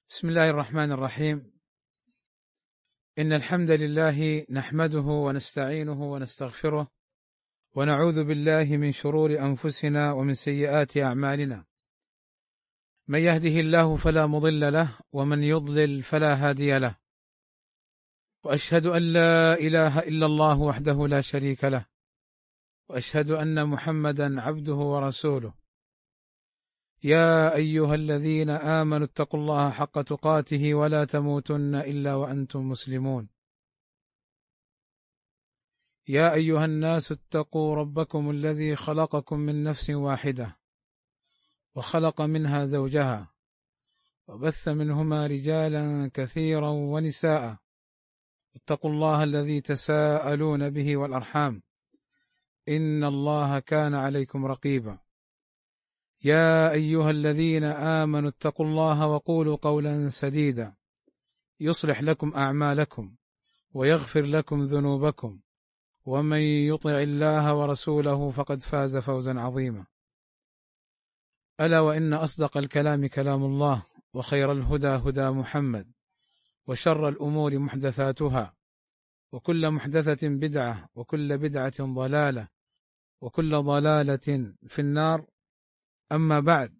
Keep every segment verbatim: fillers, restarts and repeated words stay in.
بسم الله الرحمن الرحيم. إن الحمد لله نحمده ونستعينه ونستغفره ونعوذ بالله من شرور أنفسنا ومن سيئات أعمالنا، من يهده الله فلا مضل له ومن يضلل فلا هادي له، وأشهد أن لا إله إلا الله وحده لا شريك له، وأشهد أن محمدا عبده ورسوله. يا أيها الذين آمنوا اتقوا الله حق تقاته ولا تموتن إلا وأنتم مسلمون. يا أيها الناس اتقوا ربكم الذي خلقكم من نفس واحدة وخلق منها زوجها وبث منهما رجالا كثيرا ونساء، اتقوا الله الذي تساءلون به والأرحام، إن الله كان عليكم رقيبا. يا أيها الذين آمنوا اتقوا الله وقولوا قولا سديدا يصلح لكم أعمالكم ويغفر لكم ذنوبكم، ومن يطع الله ورسوله فقد فاز فوزا عظيما. ألا وإن أصدق الكلام كلام الله، وخير الهدى هدى محمد، وشر الأمور محدثاتها، وكل محدثة بدعة، وكل بدعة ضلالة، وكل ضلالة في النار. أما بعد،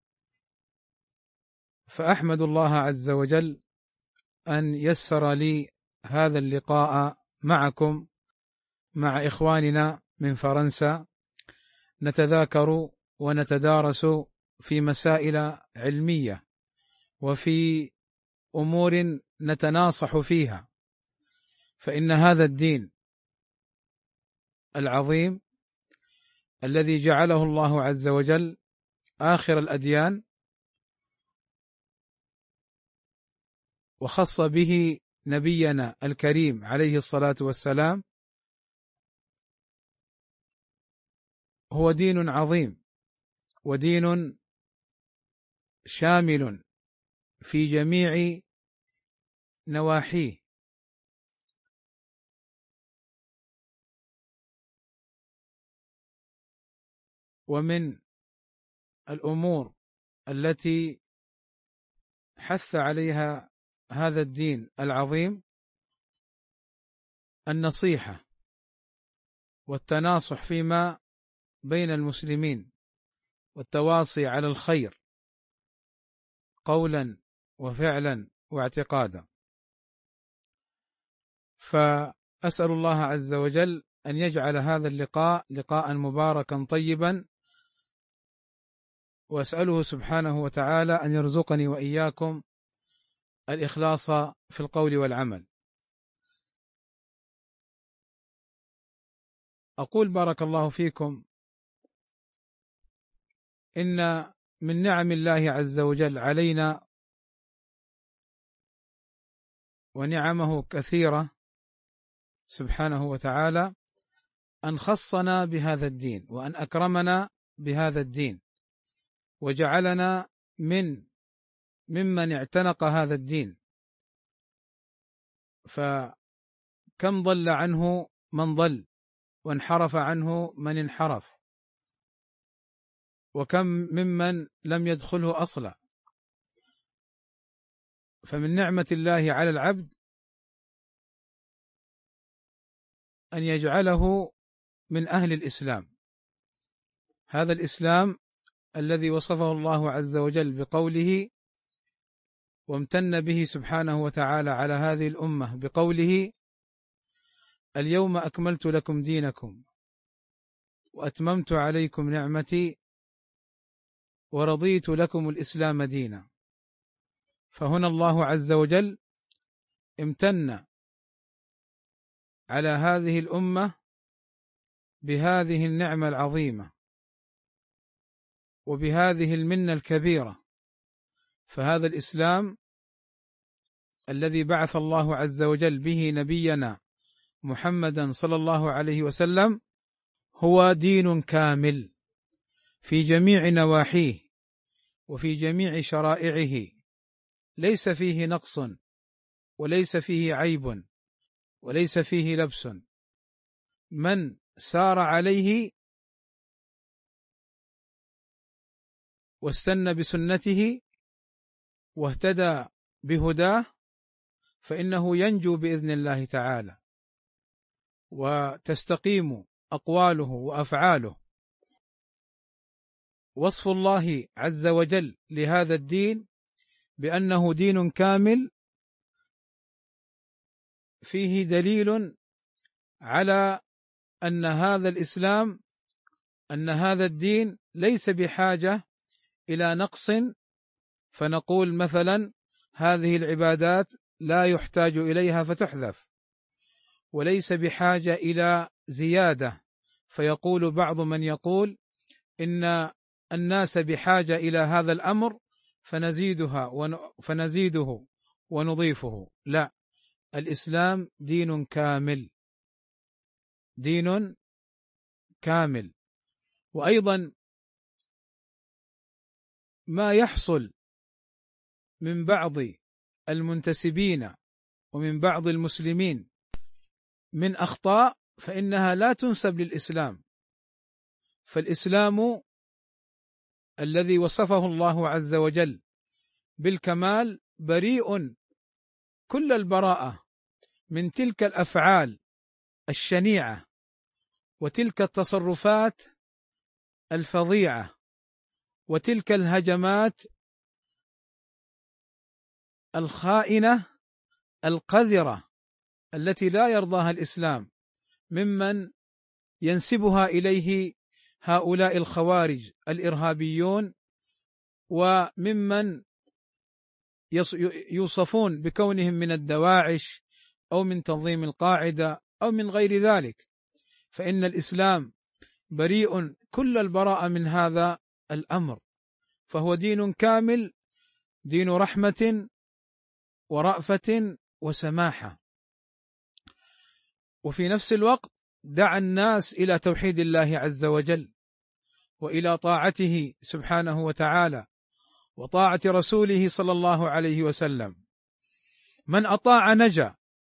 فأحمد الله عز وجل أن يسر لي هذا اللقاء معكم مع إخواننا من فرنسا، نتذاكر ونتدارس في مسائل علمية وفي أمور نتناصح فيها، فإن هذا الدين العظيم الذي جعله الله عز وجل آخر الأديان وخص به نبينا الكريم عليه الصلاة والسلام هو دين عظيم ودين شامل في جميع نواحيه، ومن الأمور التي حث عليها هذا الدين العظيم النصيحة والتناصح فيما بين المسلمين، والتواصي على الخير قولا وفعلا واعتقادا. فأسأل الله عز وجل أن يجعل هذا اللقاء لقاء مباركا طيبا، وأسأله سبحانه وتعالى أن يرزقني وإياكم الإخلاص في القول والعمل. أقول بارك الله فيكم، إن من نعم الله عز وجل علينا، ونعمه كثيرة سبحانه وتعالى، أن خصنا بهذا الدين، وأن أكرمنا بهذا الدين، وجعلنا من ممن اعتنق هذا الدين. فكم ضل عنه من ضل، وانحرف عنه من انحرف، وكم ممن لم يدخله أصلا. فمن نعمة الله على العبد أن يجعله من أهل الإسلام، هذا الإسلام الذي وصفه الله عز وجل بقوله، وامتن به سبحانه وتعالى على هذه الأمة بقوله: اليوم أكملت لكم دينكم وأتممت عليكم نعمتي ورضيت لكم الإسلام دينا. فهنا الله عز وجل امتن على هذه الأمة بهذه النعمة العظيمة وبهذه المنة الكبيرة. فهذا الإسلام الذي بعث الله عز وجل به نبينا محمدا صلى الله عليه وسلم هو دين كامل في جميع نواحيه وفي جميع شرائعه، ليس فيه نقص وليس فيه عيب وليس فيه لبس. من سار عليه واستنى بسنته واهتدى بهداه فإنه ينجو بإذن الله تعالى، وتستقيم أقواله وأفعاله. وصف الله عز وجل لهذا الدين بأنه دين كامل فيه دليل على أن هذا الإسلام، أن هذا الدين ليس بحاجة إلى نقص، فنقول مثلا هذه العبادات لا يحتاج إليها فتحذف، وليس بحاجة إلى زيادة، فيقول بعض من يقول إن الناس بحاجة إلى هذا الأمر فنزيدها فنزيده ونضيفه. لا، الإسلام دين كامل، دين كامل. وأيضا ما يحصل من بعض المنتسبين ومن بعض المسلمين من أخطاء فإنها لا تنسب للإسلام، فالإسلام الذي وصفه الله عز وجل بالكمال بريء كل البراءة من تلك الأفعال الشنيعة وتلك التصرفات الفظيعة وتلك الهجمات الخائنة القذرة التي لا يرضاها الإسلام ممن ينسبها إليه هؤلاء الخوارج الإرهابيون، وممن يوصفون بكونهم من الدواعش أو من تنظيم القاعدة أو من غير ذلك. فإن الإسلام بريء كل البراءة من هذا الأمر، فهو دين كامل، دين رحمة ورأفة وسماحة، وفي نفس الوقت دعا الناس إلى توحيد الله عز وجل وإلى طاعته سبحانه وتعالى وطاعة رسوله صلى الله عليه وسلم. من أطاع نجا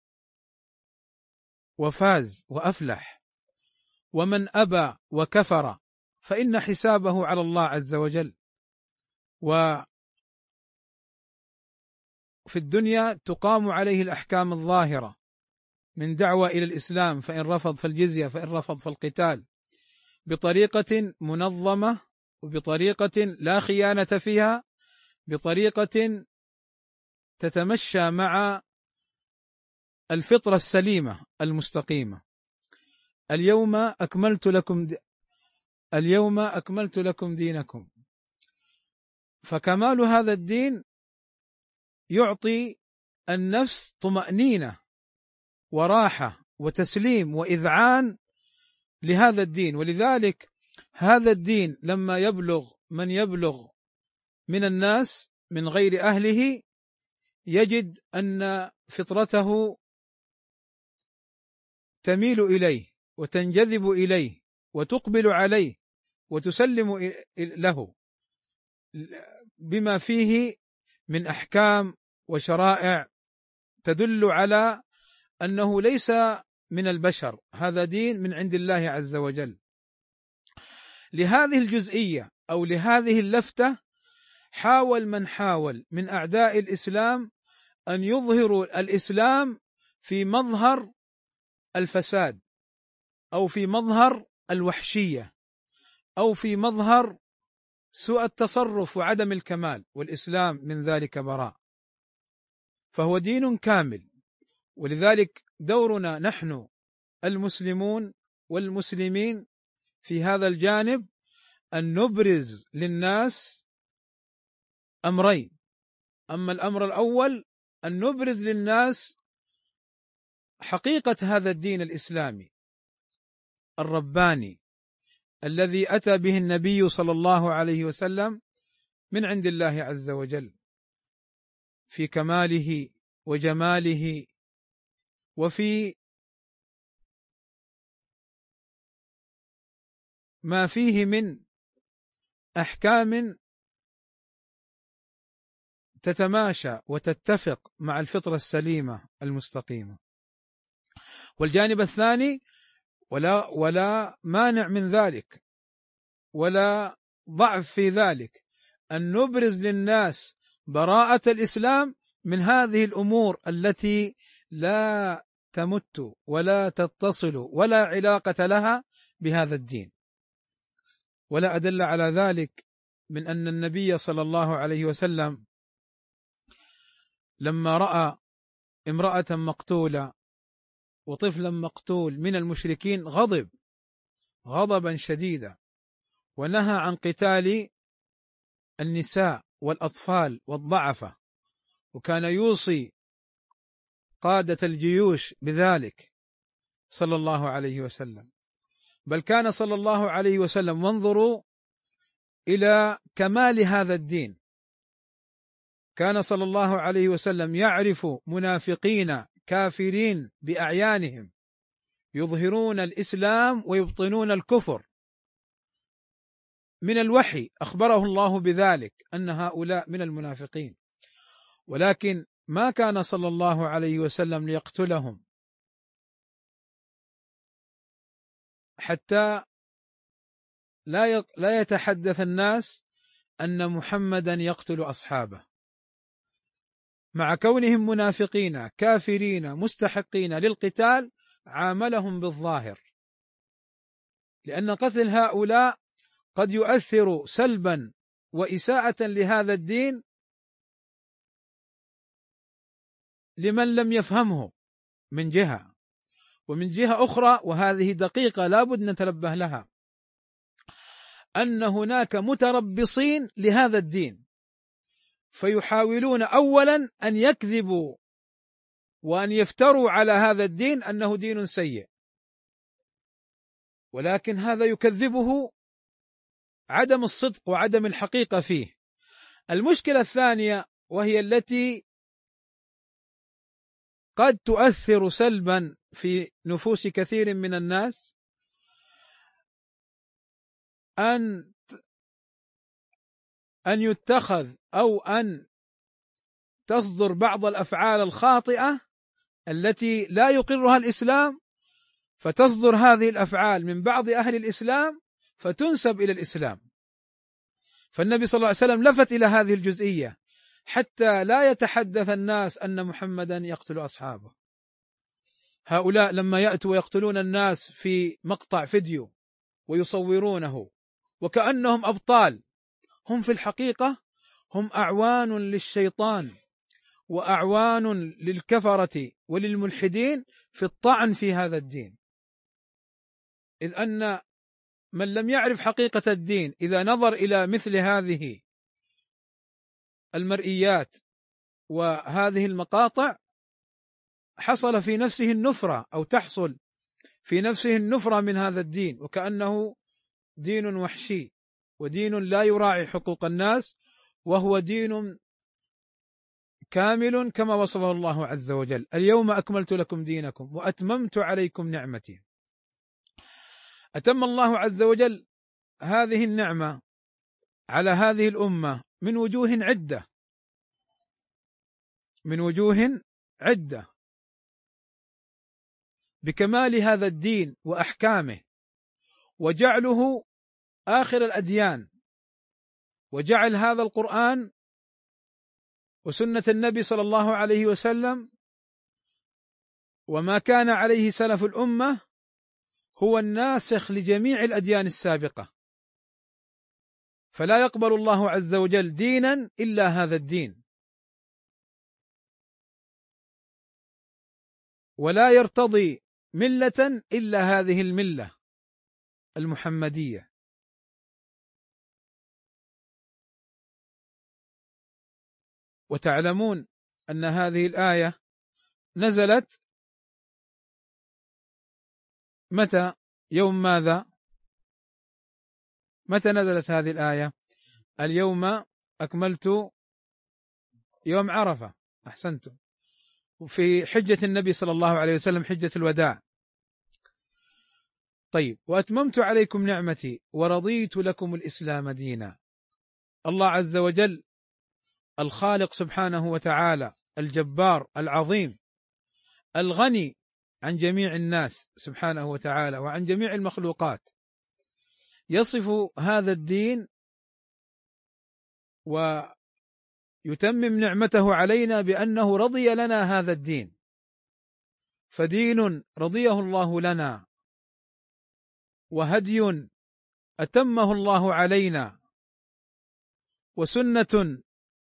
وفاز وأفلح، ومن أبى وكفر فإن حسابه على الله عز وجل. وفي الدنيا تقام عليه الأحكام الظاهرة من دعوة إلى الإسلام، فإن رفض فالجزية، فإن رفض فالقتال، بطريقة منظمة وبطريقة لا خيانة فيها، بطريقة تتمشى مع الفطرة السليمة المستقيمة. اليوم أكملت لكم دي اليوم أكملت لكم دينكم. فكمال هذا الدين يعطي النفس طمأنينة وراحة وتسليم وإذعان لهذا الدين. ولذلك هذا الدين لما يبلغ من يبلغ من الناس من غير أهله يجد أن فطرته تميل إليه وتنجذب إليه وتقبل عليه وتسلم له بما فيه من أحكام وشرائع تدل على أنه ليس من البشر، هذا دين من عند الله عز وجل. لهذه الجزئية أو لهذه اللفتة حاول من حاول من أعداء الإسلام أن يظهروا الإسلام في مظهر الفساد أو في مظهر الوحشية أو في مظهر سوء التصرف وعدم الكمال، والإسلام من ذلك براء، فهو دين كامل. ولذلك دورنا نحن المسلمون والمسلمين في هذا الجانب أن نبرز للناس أمرين. أما الأمر الأول أن نبرز للناس حقيقة هذا الدين الإسلامي الرباني الذي أتى به النبي صلى الله عليه وسلم من عند الله عز وجل في كماله وجماله وفي ما فيه من أحكام تتماشى وتتفق مع الفطرة السليمة المستقيمة. والجانب الثاني ولا ولا مانع من ذلك ولا ضعف في ذلك أن نبرز للناس براءة الإسلام من هذه الأمور التي لا تمت ولا تتصل ولا علاقة لها بهذا الدين. ولا أدل على ذلك من أن النبي صلى الله عليه وسلم لما رأى امرأة مقتولة وطفلا مقتول من المشركين غضب غضبا شديدا، ونهى عن قتال النساء والأطفال والضعفة، وكان يوصي قادة الجيوش بذلك صلى الله عليه وسلم. بل كان صلى الله عليه وسلم، وانظروا إلى كمال هذا الدين، كان صلى الله عليه وسلم يعرف منافقين كافرين بأعيانهم يظهرون الإسلام ويبطنون الكفر، من الوحي أخبره الله بذلك أن هؤلاء من المنافقين، ولكن ما كان صلى الله عليه وسلم ليقتلهم حتى لا لا يتحدث الناس أن محمدا يقتل أصحابه، مع كونهم منافقين كافرين مستحقين للقتال عاملهم بالظاهر، لأن قتل هؤلاء قد يؤثر سلبا وإساءة لهذا الدين لمن لم يفهمه من جهة، ومن جهة أخرى وهذه دقيقة لا بد نتنبه لها، أن هناك متربصين لهذا الدين فيحاولون أولا أن يكذبوا وأن يفتروا على هذا الدين أنه دين سيء، ولكن هذا يكذبه عدم الصدق وعدم الحقيقة فيه. المشكلة الثانية وهي التي قد تؤثر سلبا في نفوس كثير من الناس، أن أن يتخذ أو أن تصدر بعض الأفعال الخاطئة التي لا يقرها الإسلام، فتصدر هذه الأفعال من بعض أهل الإسلام فتنسب إلى الإسلام. فالنبي صلى الله عليه وسلم لفت إلى هذه الجزئية حتى لا يتحدث الناس أن محمدا يقتل أصحابه. هؤلاء لما يأتوا ويقتلون الناس في مقطع فيديو ويصورونه وكأنهم أبطال، هم في الحقيقة هم أعوان للشيطان وأعوان للكفرة وللملحدين في الطعن في هذا الدين، إذ أن من لم يعرف حقيقة الدين إذا نظر إلى مثل هذه المرئيات وهذه المقاطع حصل في نفسه النفرة، أو تحصل في نفسه النفرة من هذا الدين، وكأنه دين وحشي ودين لا يراعي حقوق الناس، وهو دين كامل كما وصفه الله عز وجل: اليوم أكملت لكم دينكم وأتممت عليكم نعمتي. أتم الله عز وجل هذه النعمة على هذه الأمة من وجوه عدة من وجوه عدة بكمال هذا الدين وأحكامه، وجعله آخر الأديان، وجعل هذا القرآن وسنة النبي صلى الله عليه وسلم وما كان عليه سلف الأمة هو الناسخ لجميع الأديان السابقة، فلا يقبل الله عز وجل دينا إلا هذا الدين، ولا يرتضي ملة إلا هذه الملة المحمدية. وتعلمون أن هذه الآية نزلت متى؟ يوم ماذا؟ متى نزلت هذه الآية؟ اليوم أكملت، يوم عرفة، أحسنتم، في حجة النبي صلى الله عليه وسلم، حجة الوداع. طيب، وأتممت عليكم نعمتي ورضيت لكم الإسلام دينا. الله عز وجل الخالق سبحانه وتعالى الجبار العظيم الغني عن جميع الناس سبحانه وتعالى وعن جميع المخلوقات، يصف هذا الدين يتمم نعمته علينا بأنه رضي لنا هذا الدين، فدين رضيه الله لنا، وهدي أتمه الله علينا، وسنة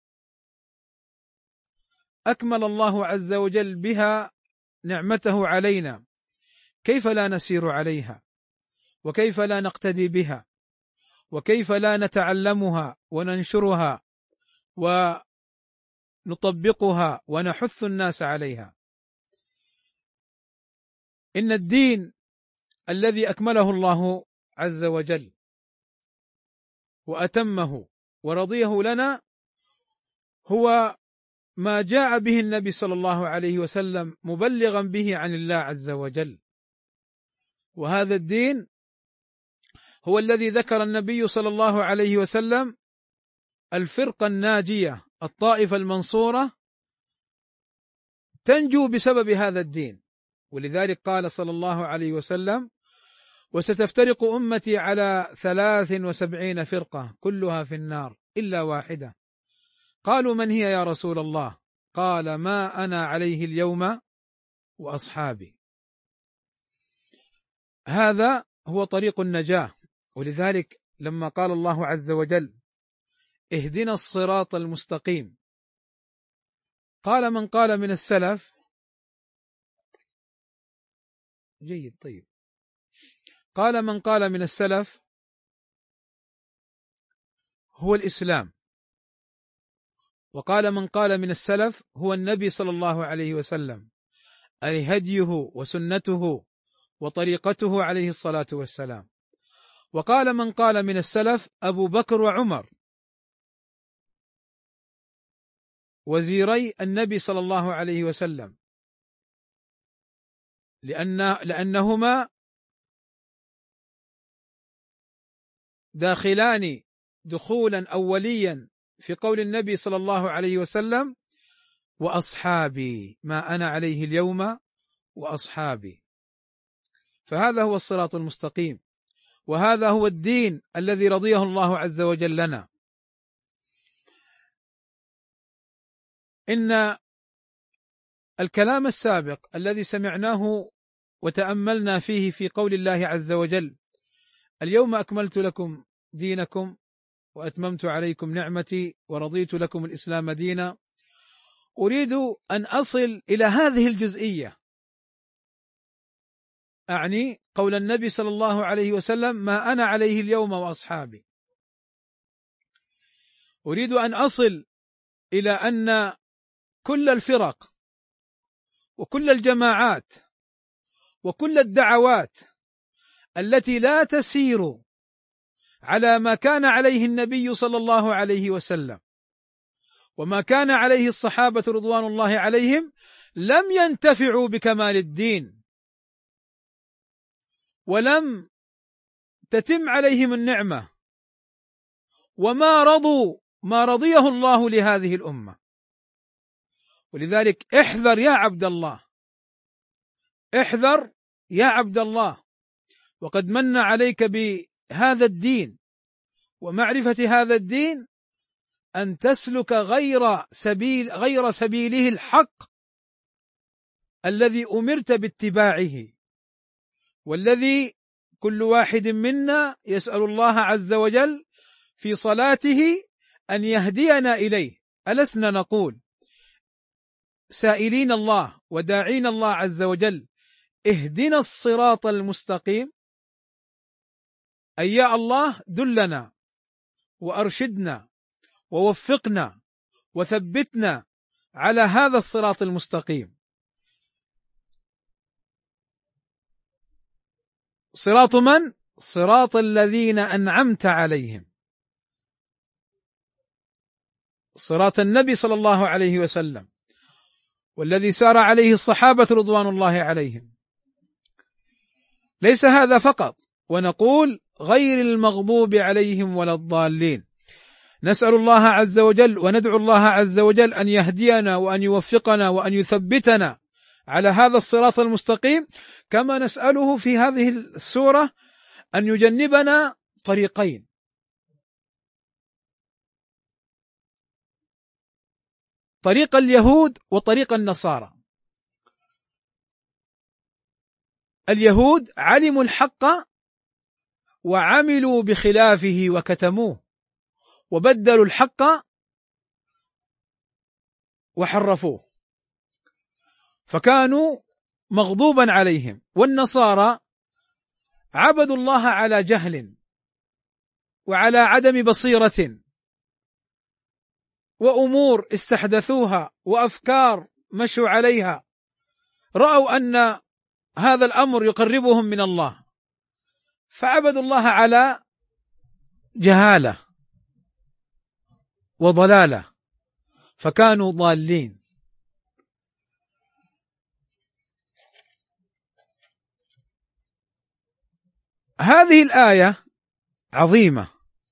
أكمل الله عز وجل بها نعمته علينا، كيف لا نسير عليها؟ وكيف لا نقتدي بها؟ وكيف لا نتعلمها وننشرها ونطبقها ونحث الناس عليها؟ إن الدين الذي أكمله الله عز وجل وأتمه ورضيه لنا هو ما جاء به النبي صلى الله عليه وسلم مبلغا به عن الله عز وجل، وهذا الدين هو الذي ذكر النبي صلى الله عليه وسلم الفرقة الناجية، الطائفة المنصورة تنجو بسبب هذا الدين. ولذلك قال صلى الله عليه وسلم: وستفترق أمتي على ثلاث وسبعين فرقة كلها في النار إلا واحدة. قالوا: من هي يا رسول الله؟ قال: ما أنا عليه اليوم وأصحابي. هذا هو طريق النجاة. ولذلك لما قال الله عز وجل: اهدنا الصراط المستقيم، قال من قال من السلف جيد طيب قال من قال من السلف هو الإسلام، وقال من قال من السلف هو النبي صلى الله عليه وسلم، أي هديه وسنته وطريقته عليه الصلاة والسلام. وقال من قال من السلف أبو بكر وعمر وزيري النبي صلى الله عليه وسلم، لأن لأنهما داخلان دخولا أوليا في قول النبي صلى الله عليه وسلم: وأصحابي، ما أنا عليه اليوم وأصحابي. فهذا هو الصراط المستقيم، وهذا هو الدين الذي رضيه الله عز وجل لنا. إن الكلام السابق الذي سمعناه وتأملنا فيه في قول الله عز وجل: اليوم أكملت لكم دينكم وأتممت عليكم نعمتي ورضيت لكم الإسلام دينا، أريد أن أصل إلى هذه الجزئية، أعني قول النبي صلى الله عليه وسلم: ما أنا عليه اليوم وأصحابي. أريد أن أصل إلى أن كل الفرق وكل الجماعات وكل الدعوات التي لا تسير على ما كان عليه النبي صلى الله عليه وسلم وما كان عليه الصحابة رضوان الله عليهم لم ينتفعوا بكمال الدين، ولم تتم عليهم النعمة، وما رضوا ما رضيه الله لهذه الأمة. ولذلك احذر يا عبد الله، احذر يا عبد الله، وقد من عليك بهذا الدين ومعرفة هذا الدين أن تسلك غير سبيل غير سبيله الحق الذي أمرت باتباعه، والذي كل واحد منا يسأل الله عز وجل في صلاته أن يهدينا إليه. ألسنا نقول سائلين الله وداعين الله عز وجل: اهدنا الصراط المستقيم، أي يا الله دلنا وأرشدنا ووفقنا وثبتنا على هذا الصراط المستقيم. صراط من؟ صراط الذين أنعمت عليهم، صراط النبي صلى الله عليه وسلم، والذي سار عليه الصحابة رضوان الله عليهم. ليس هذا فقط، ونقول غير المغضوب عليهم ولا الضالين. نسأل الله عز وجل وندعو الله عز وجل أن يهدينا وأن يوفقنا وأن يثبتنا على هذا الصراط المستقيم، كما نسأله في هذه السورة أن يجنبنا طريقين: طريق اليهود وطريق النصارى. اليهود علموا الحق وعملوا بخلافه وكتموه، وبدلوا الحق وحرفوه، فكانوا مغضوبا عليهم. والنصارى عبدوا الله على جهل وعلى عدم بصيرة، وأمور استحدثوها وأفكار مشوا عليها، رأوا أن هذا الأمر يقربهم من الله، فعبدوا الله على جهالة وضلالة، فكانوا ضالين. هذه الآية عظيمة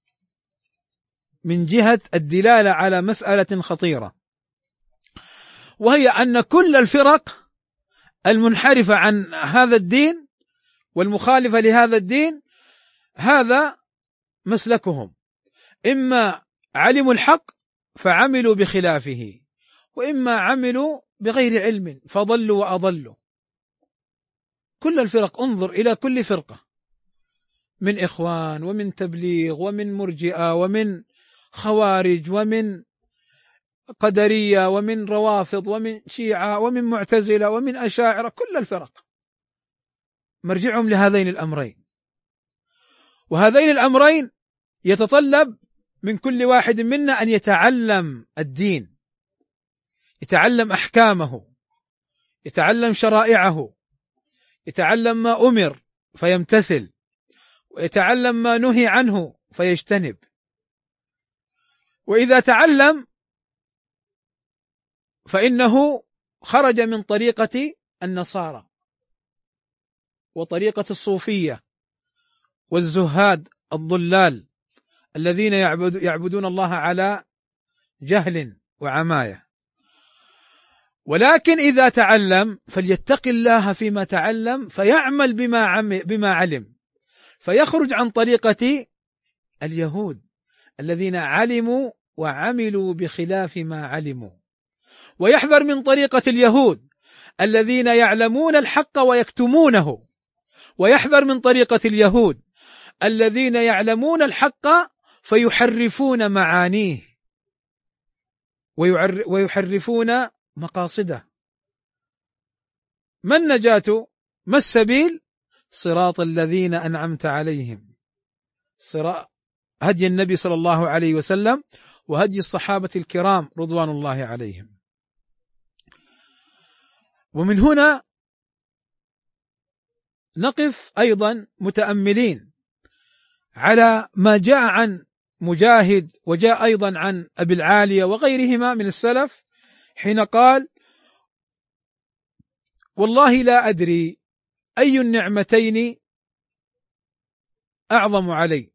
من جهة الدلالة على مسألة خطيرة، وهي أن كل الفرق المنحرفة عن هذا الدين والمخالفة لهذا الدين هذا مسلكهم، إما علموا الحق فعملوا بخلافه، وإما عملوا بغير علم فضلوا وأضلوا. كل الفرق، انظر إلى كل فرقة من إخوان ومن تبليغ ومن مرجئة ومن خوارج ومن قدرية ومن روافض ومن شيعة ومن معتزلة ومن أشاعرة، كل الفرق مرجعهم لهذين الأمرين، وهذين الأمرين يتطلب من كل واحد منا أن يتعلم الدين، يتعلم أحكامه، يتعلم شرائعه، يتعلم ما أمر فيمتثل، ويتعلم ما نهي عنه فيجتنب. وإذا تعلم فإنه خرج من طريقة النصارى وطريقة الصوفية والزهاد الضلال الذين يعبد يعبدون الله على جهل وعماية. ولكن إذا تعلم فليتق الله فيما تعلم، فيعمل بما عم بما علم، فيخرج عن طريقة اليهود الذين علموا وعملوا بخلاف ما علموا، ويحذر من طريقة اليهود الذين يعلمون الحق ويكتمونه، ويحذر من طريقة اليهود الذين يعلمون الحق فيحرفون معانيه ويحرفون مقاصده. ما النجاة؟ ما السبيل؟ صراط الذين أنعمت عليهم، صراط هدي النبي صلى الله عليه وسلم وهدي الصحابة الكرام رضوان الله عليهم. ومن هنا نقف أيضا متأملين على ما جاء عن مجاهد وجاء أيضا عن أبي العالية وغيرهما من السلف، حين قال: والله لا أدري أي النعمتين أعظم علي،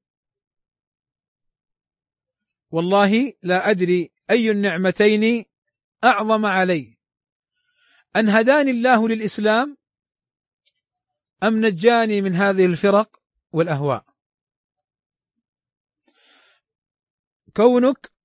والله لا أدري أي النعمتين أعظم علي، أن هداني الله للإسلام أم نجاني من هذه الفرق والأهواء. كونك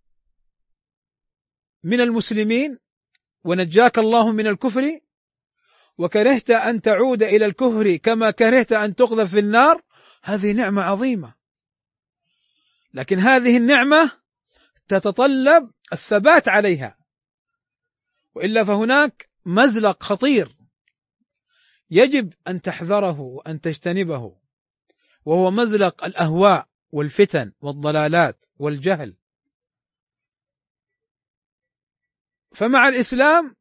من المسلمين ونجاك الله من الكفر، وكرهت أن تعود إلى الكفر كما كرهت أن تقذف في النار، هذه نعمة عظيمة، لكن هذه النعمة تتطلب الثبات عليها، وإلا فهناك مزلق خطير يجب أن تحذره وأن تجتنبه، وهو مزلق الأهواء والفتن والضلالات والجهل. فمع الإسلام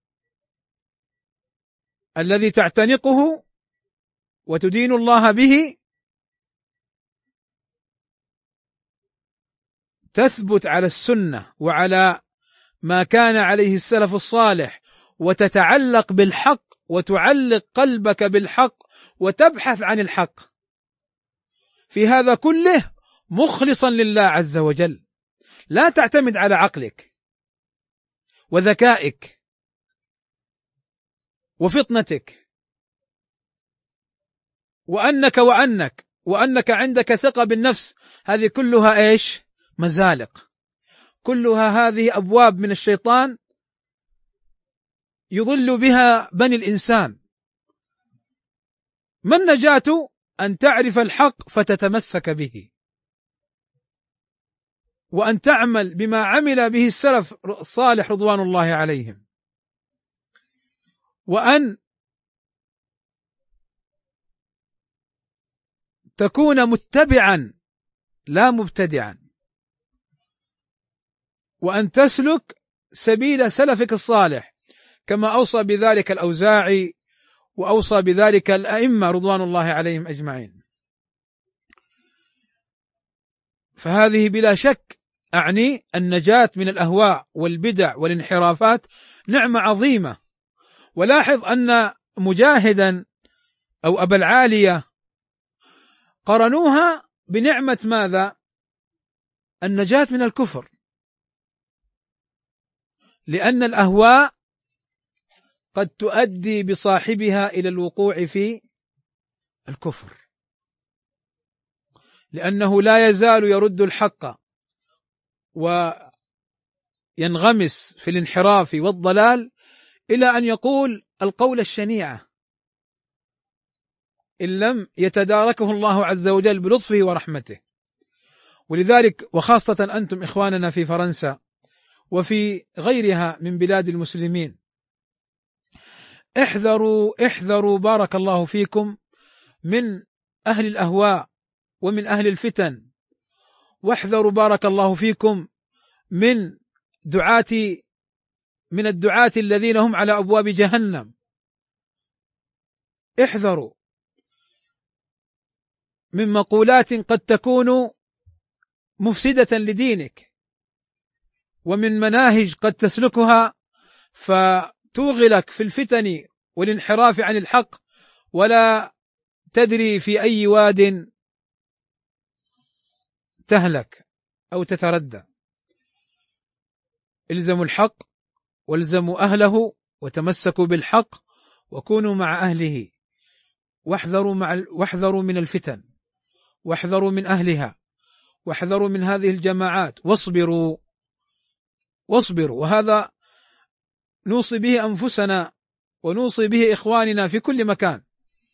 الذي تعتنقه وتدين الله به تثبت على السنة وعلى ما كان عليه السلف الصالح، وتتعلق بالحق وتعلق قلبك بالحق وتبحث عن الحق في هذا كله مخلصا لله عز وجل، لا تعتمد على عقلك وذكائك وفطنتك وأنك وأنك وأنك عندك ثقة بالنفس، هذه كلها إيش؟ مزالق. كلها هذه أبواب من الشيطان يضل بها بني الإنسان. ما النجاة؟ أن تعرف الحق فتتمسك به، وأن تعمل بما عمل به السلف الصالح رضوان الله عليهم، وأن تكون متبعا لا مبتدعا، وأن تسلك سبيل سلفك الصالح كما أوصى بذلك الأوزاعي وأوصى بذلك الأئمة رضوان الله عليهم أجمعين. فهذه بلا شك أعني النجاة من الأهواء والبدع والانحرافات نعمة عظيمة. ولاحظ أن مجاهدا أو أبا العالية قرنوها بنعمة ماذا؟ النجاة من الكفر، لأن الأهواء قد تؤدي بصاحبها إلى الوقوع في الكفر، لأنه لا يزال يرد الحق وينغمس في الانحراف والضلال إلى أن يقول القول الشنيعة إن لم يتداركه الله عز وجل بلطفه ورحمته. ولذلك وخاصة أنتم إخواننا في فرنسا وفي غيرها من بلاد المسلمين، احذروا احذروا بارك الله فيكم من أهل الأهواء ومن أهل الفتن، واحذروا بارك الله فيكم من دعاة من الدعاة الذين هم على أبواب جهنم. احذروا من مقولات قد تكون مفسدة لدينك، ومن مناهج قد تسلكها فتوغلك في الفتن والانحراف عن الحق ولا تدري في أي واد تهلك أو تتردى. الزموا الحق والزموا أهله وتمسكوا بالحق وكونوا مع أهله، واحذروا مع واحذروا من الفتن، واحذروا من أهلها، واحذروا من هذه الجماعات، واصبروا واصبروا. وهذا نوصي به أنفسنا ونوصي به إخواننا في كل مكان.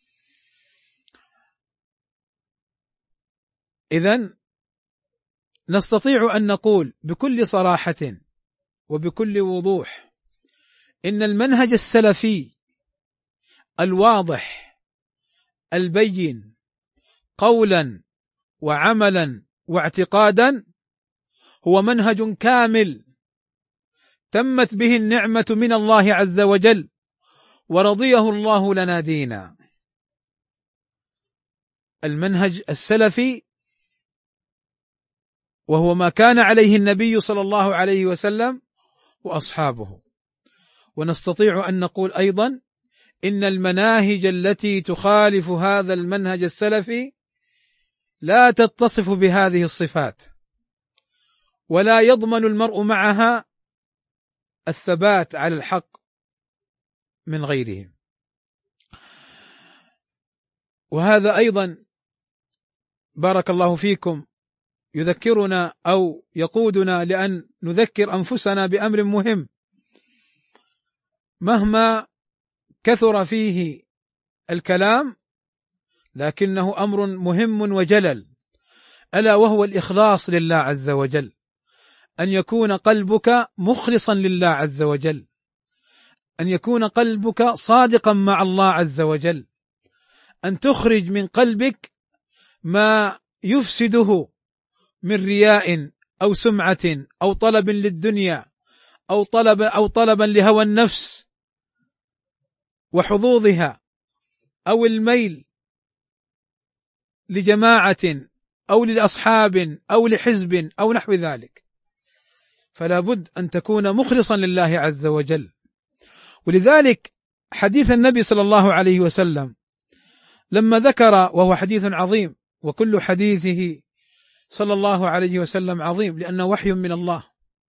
إذن نستطيع أن نقول بكل صراحة وبكل وضوح إن المنهج السلفي الواضح البين قولا وعملا واعتقادا هو منهج كامل تمت به النعمة من الله عز وجل ورضيه الله لنا دينا. المنهج السلفي وهو ما كان عليه النبي صلى الله عليه وسلم وأصحابه. ونستطيع أن نقول أيضا إن المناهج التي تخالف هذا المنهج السلفي لا تتصف بهذه الصفات، ولا يضمن المرء معها الثبات على الحق من غيرهم. وهذا أيضا بارك الله فيكم يذكرنا أو يقودنا لأن نذكر أنفسنا بأمر مهم مهما كثر فيه الكلام لكنه أمر مهم وجلل، ألا وهو الإخلاص لله عز وجل، أن يكون قلبك مخلصا لله عز وجل، أن يكون قلبك صادقا مع الله عز وجل، أن تخرج من قلبك ما يفسده من رياء أو سمعة أو طلب للدنيا أو طلب أو طلبا لهوى النفس وحظوظها أو الميل لجماعة أو لأصحاب أو لحزب أو نحو ذلك. فلا بد أن تكون مخلصا لله عز وجل. ولذلك حديث النبي صلى الله عليه وسلم لما ذكر، وهو حديث عظيم وكل حديثه صلى الله عليه وسلم عظيم لأنه وحي من الله،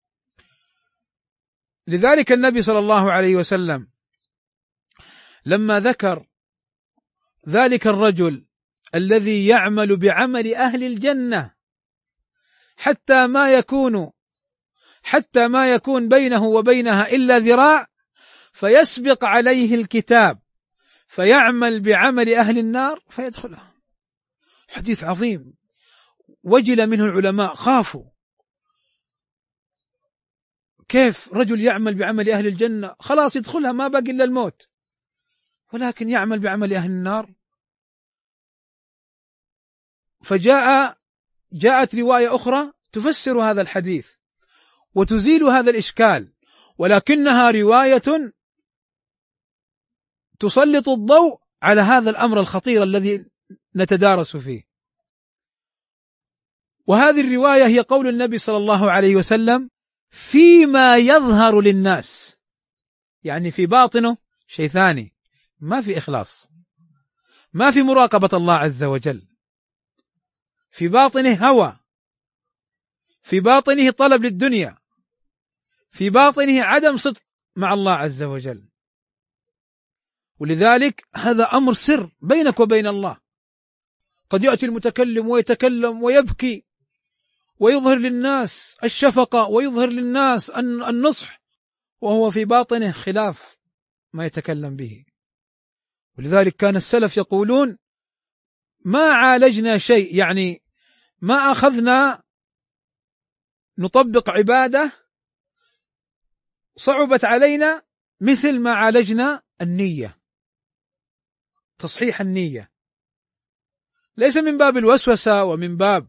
لذلك النبي صلى الله عليه وسلم لما ذكر ذلك الرجل الذي يعمل بعمل أهل الجنة حتى ما يكون حتى ما يكون بينه وبينها إلا ذراع، فيسبق عليه الكتاب فيعمل بعمل أهل النار فيدخلها. حديث عظيم وجل منه العلماء، خافوا كيف رجل يعمل بعمل أهل الجنة خلاص يدخلها ما باقي إلا الموت، ولكن يعمل بعمل أهل النار. فجاء جاءت رواية أخرى تفسر هذا الحديث وتزيل هذا الإشكال، ولكنها رواية تسلط الضوء على هذا الأمر الخطير الذي نتدارس فيه. وهذه الرواية هي قول النبي صلى الله عليه وسلم فيما يظهر للناس، يعني في باطنه شيء ثاني، ما في إخلاص، ما في مراقبة الله عز وجل، في باطنه هوى، في باطنه طلب للدنيا، في باطنه عدم صدق مع الله عز وجل. ولذلك هذا أمر سر بينك وبين الله. قد يأتي المتكلم ويتكلم ويبكي ويظهر للناس الشفقة ويظهر للناس النصح، وهو في باطنه خلاف ما يتكلم به. ولذلك كان السلف يقولون ما عالجنا شيء، يعني ما أخذنا نطبق عبادة صعبت علينا مثل ما عالجنا النية، تصحيح النية، ليس من باب الوسوسة ومن باب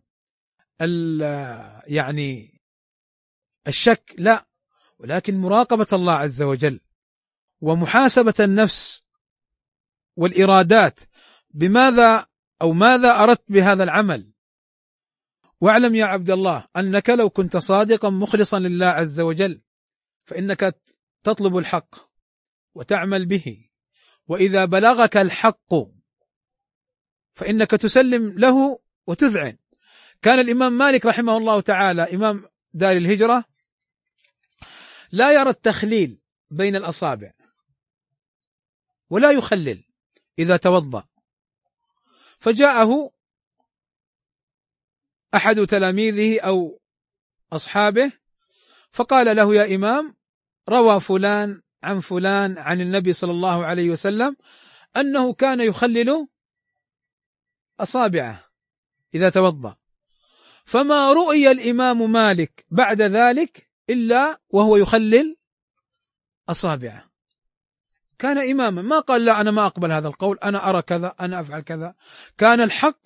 يعني الشك، لا، ولكن مراقبة الله عز وجل ومحاسبة النفس والإرادات بماذا أو ماذا أردت بهذا العمل. واعلم يا عبد الله أنك لو كنت صادقا مخلصا لله عز وجل فإنك تطلب الحق وتعمل به، وإذا بلغك الحق فإنك تسلم له وتذعن. كان الإمام مالك رحمه الله تعالى إمام دار الهجرة لا يرى التخليل بين الأصابع ولا يخلل إذا توضأ، فجاءه أحد تلاميذه أو أصحابه فقال له يا إمام روى فلان عن فلان عن النبي صلى الله عليه وسلم أنه كان يخلل أصابعه إذا توضأ، فما رؤي الإمام مالك بعد ذلك إلا وهو يخلل أصابعه. كان إماما، ما قال لا أنا ما أقبل هذا القول، أنا أرى كذا، أنا أفعل كذا. كان الحق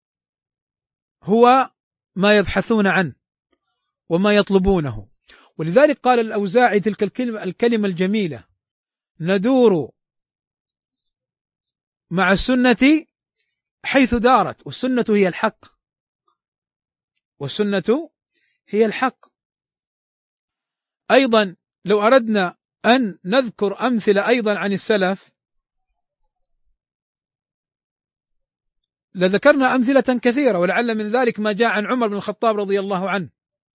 هو ما يبحثون عنه وما يطلبونه. ولذلك قال الأوزاعي تلك الكلمة, الكلمة الجميلة: ندور مع السنة حيث دارت، والسنة هي الحق، والسنة هي الحق. أيضا لو أردنا أن نذكر أمثلة أيضا عن السلف لذكرنا أمثلة كثيرة، ولعل من ذلك ما جاء عن عمر بن الخطاب رضي الله عنه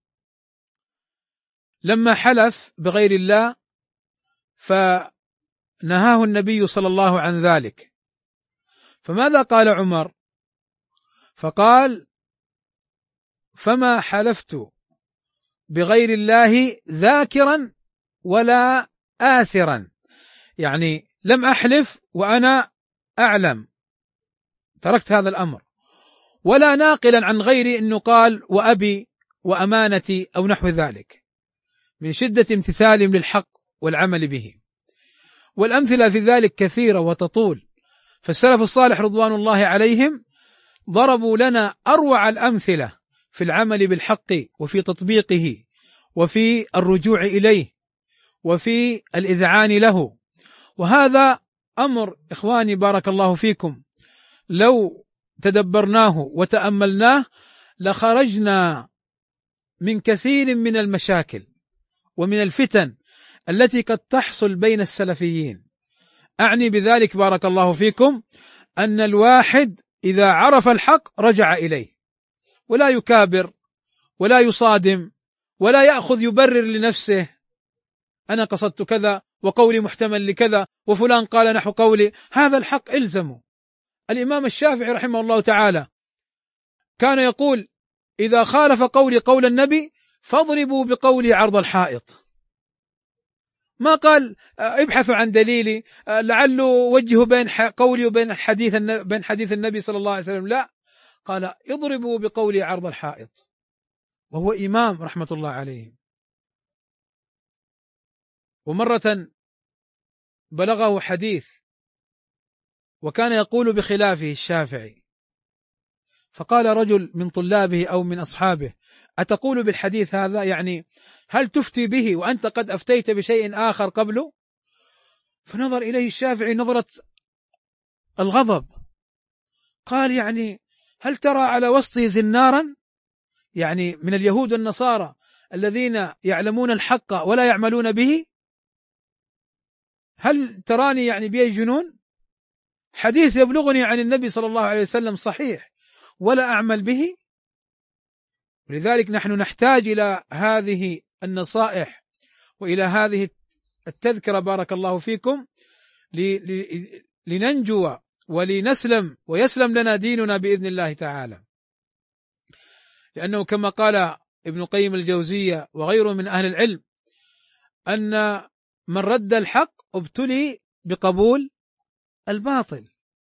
لما حلف بغير الله فنهاه النبي صلى الله عن ذلك، فماذا قال عمر؟ فقال: فما حلفت بغير الله ذاكرا ولا آثرا، يعني لم أحلف وأنا أعلم، تركت هذا الأمر، ولا ناقلا عن غيري أنه قال وأبي وأمانتي أو نحو ذلك، من شدة امتثالهم للحق والعمل به. والأمثلة في ذلك كثيرة وتطول، فالسلف الصالح رضوان الله عليهم ضربوا لنا أروع الأمثلة في العمل بالحق وفي تطبيقه وفي الرجوع إليه وفي الإذعان له. وهذا أمر إخواني بارك الله فيكم لو تدبرناه وتأملناه لخرجنا من كثير من المشاكل ومن الفتن التي قد تحصل بين السلفيين. أعني بذلك بارك الله فيكم أن الواحد إذا عرف الحق رجع إليه، ولا يكابر ولا يصادم ولا يأخذ يبرر لنفسه: أنا قصدت كذا وقولي محتمل لكذا وفلان قال نحو قولي. هذا الحق إلزمه. الإمام الشافعي رحمه الله تعالى كان يقول: إذا خالف قولي قول النبي فاضربوا بقولي عرض الحائط. ما قال ابحثوا عن دليلي لعله وجهه بين قولي وبين حديث بين حديث النبي صلى الله عليه وسلم، لا، قال اضربوا بقولي عرض الحائط، وهو إمام رحمة الله عليه. ومرة بلغه حديث وكان يقول بخلافه الشافعي، فقال رجل من طلابه أو من أصحابه: أتقول بالحديث هذا؟ يعني هل تفتي به وأنت قد أفتيت بشيء آخر قبله؟ فنظر إليه الشافعي نظرة الغضب، قال: يعني هل ترى على وسطه زنارا، يعني من اليهود والنصارى الذين يعلمون الحق ولا يعملون به؟ هل تراني يعني بي جنون؟ حديث يبلغني عن النبي صلى الله عليه وسلم صحيح ولا أعمل به. ولذلك نحن نحتاج إلى هذه النصائح وإلى هذه التذكرة بارك الله فيكم لننجو ولنسلم ويسلم لنا ديننا بإذن الله تعالى. لأنه كما قال ابن قيم الجوزية وغيره من أهل العلم أن من رد الحق ابتلي بقبول الباطل،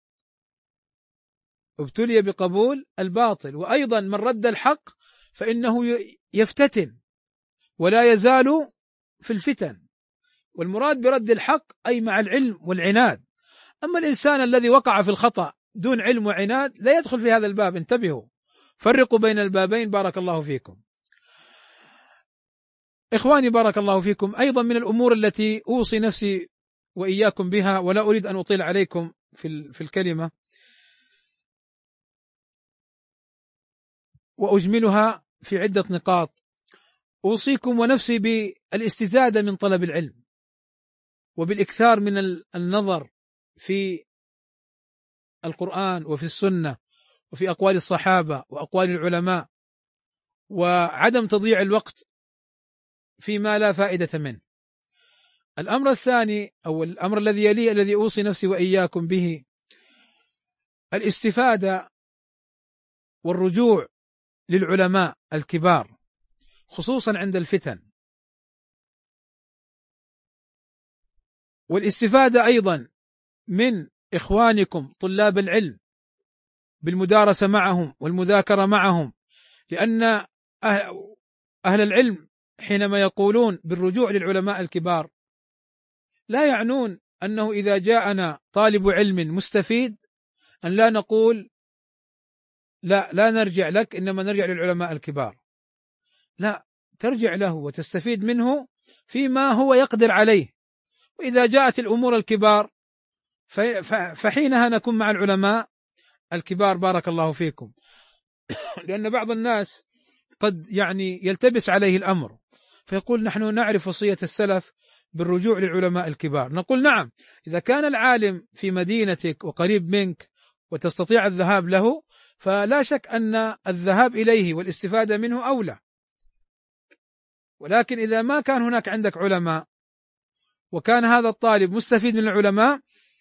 ابتلي بقبول الباطل. وأيضا من رد الحق فإنه يفتتن ولا يزال في الفتن. والمراد برد الحق أي مع العلم والعناد. أما الإنسان الذي وقع في الخطأ دون علم وعناد لا يدخل في هذا الباب. انتبهوا، فرقوا بين البابين بارك الله فيكم. إخواني بارك الله فيكم، أيضا من الأمور التي أوصي نفسي وإياكم بها، ولا أريد أن أطيل عليكم في في الكلمة وأجملها في عدة نقاط. أوصيكم ونفسي بالاستزادة من طلب العلم وبالإكثار من النظر في القرآن وفي السنة وفي أقوال الصحابة وأقوال العلماء، وعدم تضييع الوقت فيما لا فائدة منه. الأمر الثاني أو الأمر الذي يليه الذي أوصي نفسي وإياكم به الاستفادة والرجوع للعلماء الكبار خصوصا عند الفتن، والاستفادة أيضا من إخوانكم طلاب العلم بالمدارسة معهم والمذاكرة معهم. لأن أهل العلم حينما يقولون بالرجوع للعلماء الكبار لا يعنون أنه إذا جاءنا طالب علم مستفيد أن لا نقول لا لا نرجع لك، إنما نرجع للعلماء الكبار. لا، ترجع له وتستفيد منه فيما هو يقدر عليه. وإذا جاءت الأمور الكبار فحينها نكون مع العلماء الكبار بارك الله فيكم. لأن بعض الناس قد يعني يلتبس عليه الأمر فيقول نحن نعرف وصية السلف بالرجوع للعلماء الكبار. نقول نعم، إذا كان العالم في مدينتك وقريب منك وتستطيع الذهاب له فلا شك أن الذهاب إليه والاستفادة منه أولى. ولكن إذا ما كان هناك عندك علماء وكان هذا الطالب مستفيد من العلماء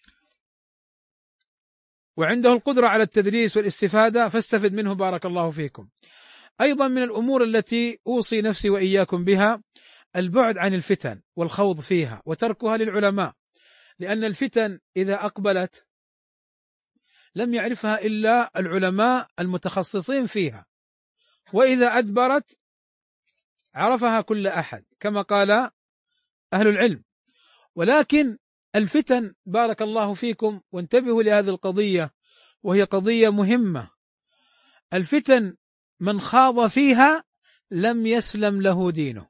وعنده القدرة على التدريس والاستفادة فاستفد منه بارك الله فيكم. أيضا من الأمور التي أوصي نفسي وإياكم بها البعد عن الفتن والخوض فيها وتركها للعلماء، لأن الفتن إذا أقبلت لم يعرفها إلا العلماء المتخصصين فيها، وإذا أدبرت عرفها كل أحد كما قال أهل العلم. ولكن الفتن بارك الله فيكم، وانتبهوا لهذه القضية وهي قضية مهمة، الفتن من خاض فيها لم يسلم له دينه.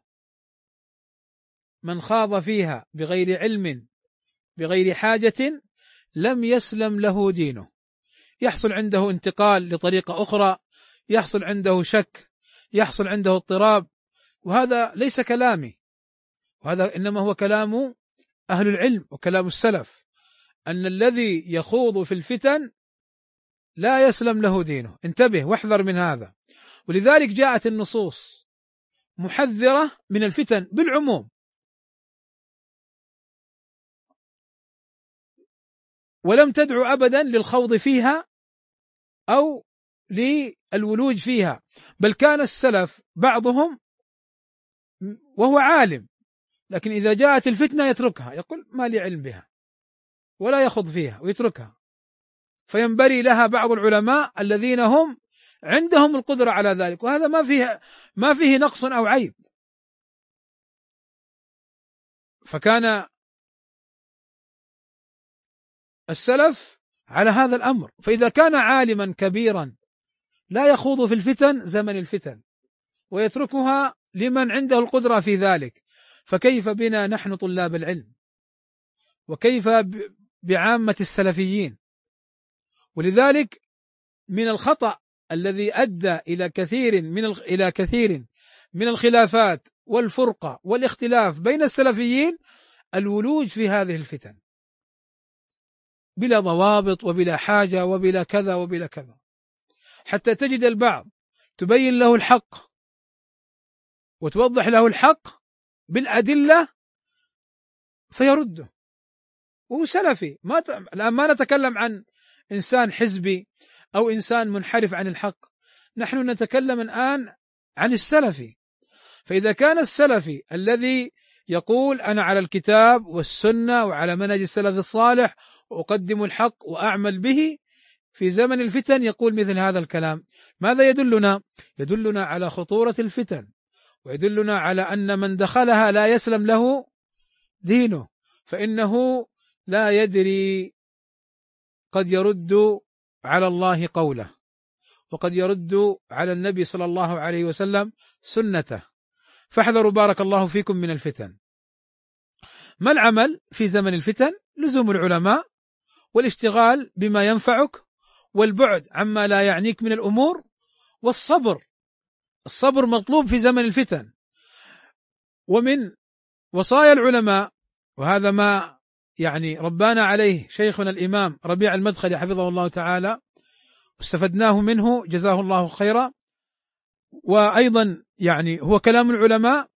من خاض فيها بغير علم بغير حاجة لم يسلم له دينه. يحصل عنده انتقال لطريقة أخرى، يحصل عنده شك، يحصل عنده اضطراب. وهذا ليس كلامي، وهذا إنما هو كلام أهل العلم وكلام السلف، أن الذي يخوض في الفتن لا يسلم له دينه. انتبه واحذر من هذا. ولذلك جاءت النصوص محذرة من الفتن بالعموم، ولم تدعو أبدا للخوض فيها أو للولوج فيها. بل كان السلف بعضهم وهو عالم، لكن إذا جاءت الفتنة يتركها، يقول ما لي علم بها، ولا يخوض فيها ويتركها. فينبري لها بعض العلماء الذين هم عندهم القدرة على ذلك، وهذا ما فيه ما فيه نقص أو عيب. فكان السلف على هذا الأمر. فإذا كان عالما كبيرا لا يخوض في الفتن زمن الفتن ويتركها لمن عنده القدرة في ذلك، فكيف بنا نحن طلاب العلم؟ وكيف بعامة السلفيين؟ ولذلك من الخطأ الذي أدى إلى كثير من إلى كثير من الخلافات والفرقة والاختلاف بين السلفيين الولوج في هذه الفتن بلا ضوابط وبلا حاجة وبلا كذا وبلا كذا، حتى تجد البعض تبين له الحق وتوضح له الحق بالأدلة فيرده، وهو سلفي. ما ت... الآن ما نتكلم عن إنسان حزبي أو إنسان منحرف عن الحق، نحن نتكلم الآن عن السلفي. فإذا كان السلفي الذي يقول أنا على الكتاب والسنة وعلى منهج السلف الصالح وأقدم الحق وأعمل به، في زمن الفتن يقول مثل هذا الكلام، ماذا يدلنا؟ يدلنا على خطورة الفتن، ويدلنا على أن من دخلها لا يسلم له دينه، فإنه لا يدري، قد يرد على الله قوله، وقد يرد على النبي صلى الله عليه وسلم سنته. فاحذروا بارك الله فيكم من الفتن. ما العمل في زمن الفتن؟ لزوم العلماء والاشتغال بما ينفعك والبعد عما لا يعنيك من الأمور والصبر. الصبر مطلوب في زمن الفتن. ومن وصايا العلماء، وهذا ما يعني ربانا عليه شيخنا الإمام ربيع المدخلي حفظه الله تعالى واستفدناه منه جزاه الله خيرا، وأيضا يعني هو كلام العلماء،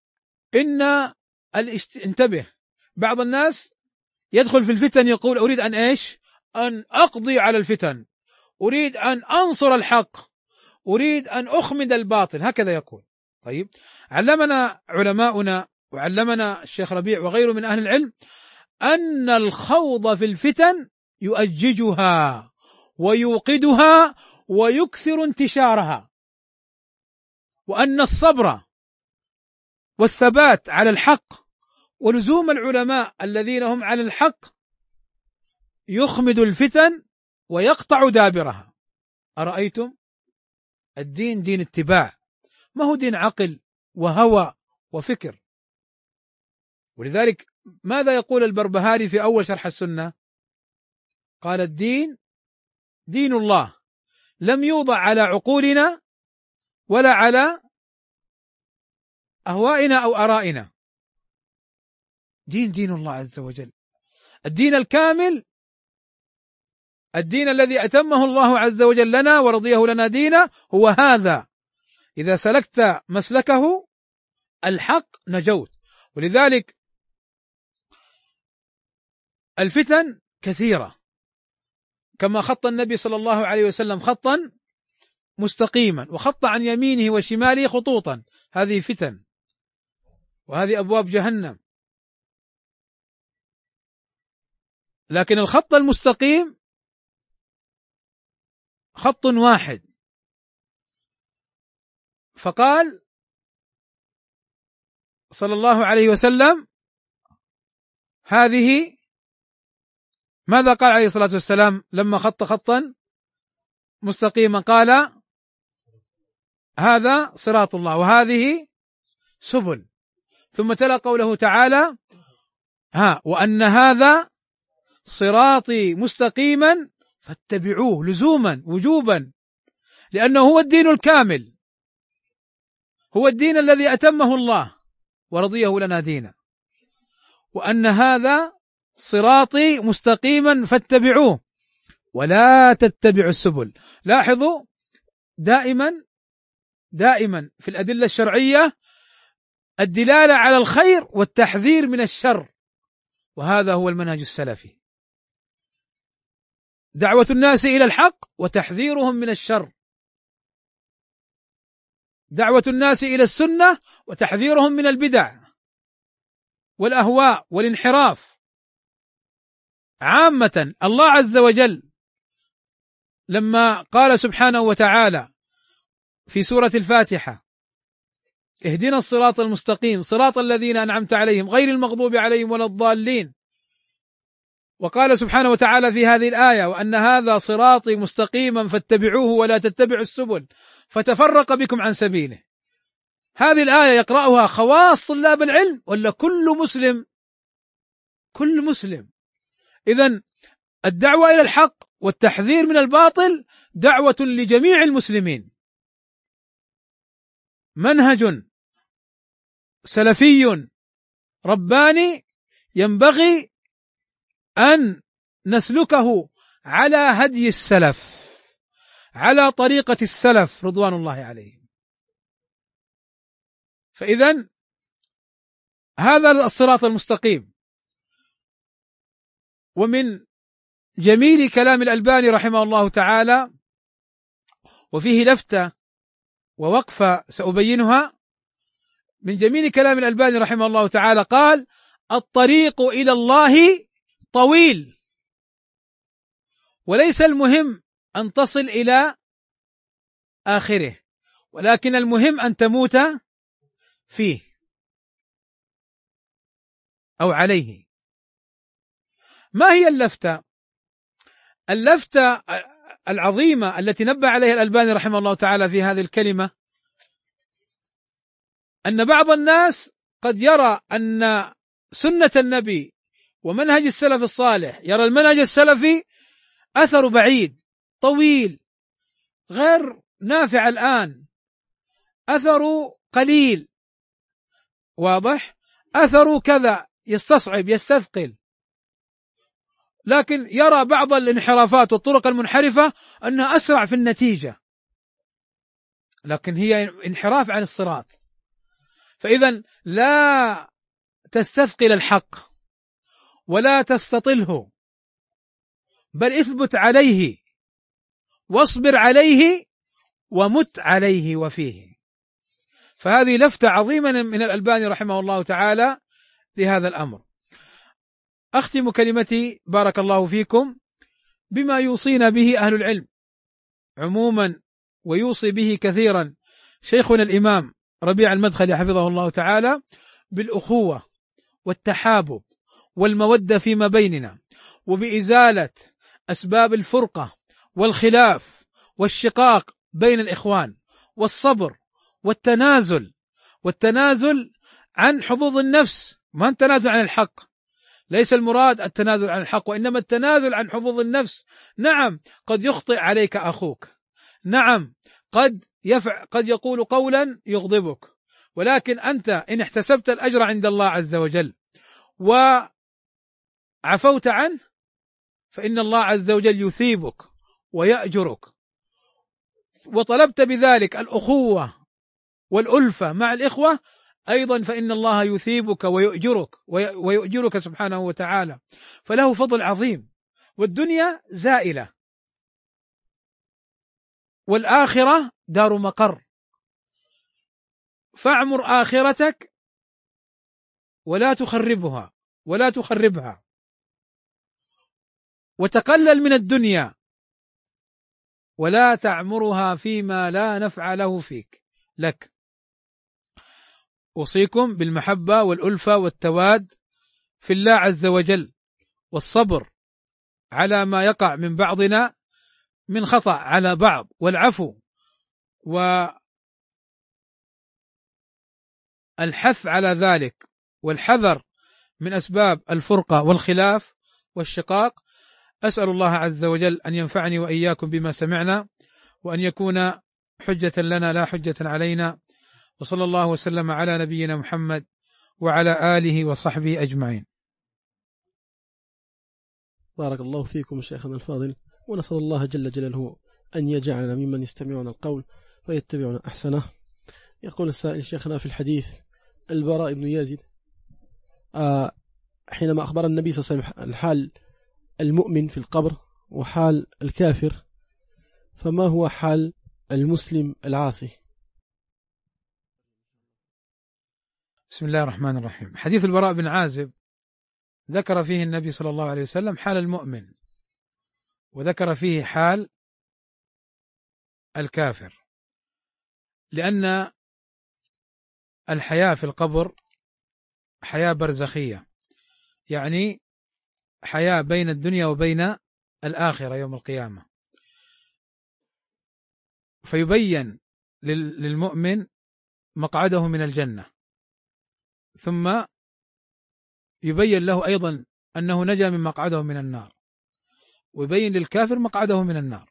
إن الاست... انتبه، بعض الناس يدخل في الفتن يقول أريد أن إيش؟ أن أقضي على الفتن، أريد أن أنصر الحق، أريد أن أخمد الباطل، هكذا يقول. طيب، علمنا علماؤنا وعلمنا الشيخ ربيع وغيره من أهل العلم أن الخوض في الفتن يؤججها ويوقدها ويكثر انتشارها، وأن الصبر والثبات على الحق ولزوم العلماء الذين هم على الحق يخمد الفتن ويقطع دابرها. أرأيتم؟ الدين دين اتباع، ما هو دين عقل وهوى وفكر. ولذلك ماذا يقول البربهاري في أول شرح السنة؟ قال الدين دين الله لم يوضع على عقولنا ولا على أهوائنا أو آرائنا، دين دين الله عز وجل، الدين الكامل، الدين الذي أتمه الله عز وجل لنا ورضيه لنا دينا هو هذا. إذا سلكت مسلكه الحق نجوت. ولذلك الفتن كثيرة، كما خط النبي صلى الله عليه وسلم خطا مستقيما وخط عن يمينه وشماله خطوطا، هذه فتن وهذه أبواب جهنم. لكن الخط المستقيم خط واحد. فقال صلى الله عليه وسلم هذه، ماذا قال عليه الصلاة والسلام لما خط خطا مستقيما؟ قال هذا صراط الله وهذه سبل، ثم تلا قوله تعالى ها وأن هذا صراطي مستقيما فاتبعوه لزوما وجوبا، لأنه هو الدين الكامل، هو الدين الذي أتمه الله ورضيه لنا دينا. وأن هذا صراطي مستقيما فاتبعوه ولا تتبعوا السبل. لاحظوا دائما دائما في الأدلة الشرعية الدلالة على الخير والتحذير من الشر، وهذا هو المنهج السلفي، دعوة الناس إلى الحق وتحذيرهم من الشر. دعوة الناس إلى السنة وتحذيرهم من البدع والأهواء والانحراف عامة. الله عز وجل لما قال سبحانه وتعالى في سورة الفاتحة: اهدنا الصراط المستقيم صراط الذين أنعمت عليهم غير المغضوب عليهم ولا الضالين، وقال سبحانه وتعالى في هذه الآية: وأن هذا صراطي مستقيما فاتبعوه ولا تتبعوا السبل فتفرق بكم عن سبيله. هذه الآية يقرأها خواص طلاب العلم ولا كل مسلم؟ كل مسلم. إذن الدعوة إلى الحق والتحذير من الباطل دعوة لجميع المسلمين، منهج سلفي رباني ينبغي أن نسلكه على هدي السلف، على طريقة السلف رضوان الله عليهم. فإذن هذا الصراط المستقيم. ومن جميل كلام الألباني رحمه الله تعالى، وفيه لفتة ووقفة سأبينها، من جميل كلام الألباني رحمه الله تعالى قال: الطريق إلى الله طويل، وليس المهم أن تصل إلى آخره، ولكن المهم أن تموت فيه أو عليه. ما هي اللفتة؟ اللفتة العظيمة التي نبه عليها الألباني رحمه الله تعالى في هذه الكلمة أن بعض الناس قد يرى أن سنة النبي ومنهج السلف الصالح، يرى المنهج السلفي أثر بعيد طويل غير نافع الآن، أثر قليل، واضح، أثر كذا، يستصعب يستثقل. لكن يرى بعض الانحرافات والطرق المنحرفة أنها أسرع في النتيجة، لكن هي انحراف عن الصراط. فإذا لا تستثقل الحق ولا تستطله، بل اثبت عليه واصبر عليه ومت عليه وفيه. فهذه لفتة عظيمة من الألباني رحمه الله تعالى لهذا الأمر. أختم كلمتي بارك الله فيكم بما يوصينا به أهل العلم عموما ويوصي به كثيرا شيخنا الإمام ربيع المدخلي حفظه الله تعالى، بالأخوة والتحابب والمودة فيما بيننا، وبإزالة أسباب الفرقة والخلاف والشقاق بين الإخوان، والصبر والتنازل والتنازل عن حظوظ النفس، ما التنازل عن الحق، ليس المراد التنازل عن الحق، وإنما التنازل عن حظوظ النفس. نعم قد يخطئ عليك أخوك، نعم قد يفع قد يقول قولا يغضبك، ولكن أنت إن احتسبت الأجر عند الله عز وجل وعفوت عنه فإن الله عز وجل يثيبك ويأجرك، وطلبت بذلك الأخوة والألفة مع الإخوة أيضا فإن الله يثيبك ويؤجرك ويؤجرك سبحانه وتعالى، فله فضل عظيم. والدنيا زائلة والآخرة دار مقر، فاعمر آخرتك ولا تخربها ولا تخربها، وتقلل من الدنيا ولا تعمرها فيما لا نفع له فيك لك. أوصيكم بالمحبة والألفة والتواد في الله عز وجل، والصبر على ما يقع من بعضنا من خطأ على بعض، والعفو والحث على ذلك، والحذر من أسباب الفرقة والخلاف والشقاق. أسأل الله عز وجل أن ينفعني وإياكم بما سمعنا، وأن يكون حجة لنا لا حجة علينا، وصلى الله وسلم على نبينا محمد وعلى آله وصحبه أجمعين. بارك الله فيكم شيخنا الفاضل، ونسأل الله جل جلاله أن يجعلنا ممن يستمعون القول فيتبعون أحسنه. يقول السائل شيخنا في الحديث البراء بن يزيد آه حينما أخبر النبي صلى الله عليه وسلم الحال المؤمن في القبر وحال الكافر، فما هو حال المسلم العاصي؟ بسم الله الرحمن الرحيم. حديث البراء بن عازب ذكر فيه النبي صلى الله عليه وسلم حال المؤمن، وذكر فيه حال الكافر، لأن الحياة في القبر حياة برزخية، يعني حياة بين الدنيا وبين الآخرة يوم القيامة، فيبين للمؤمن مقعده من الجنة، ثم يبين له أيضا أنه نجا من مقعده من النار، ويبين للكافر مقعده من النار.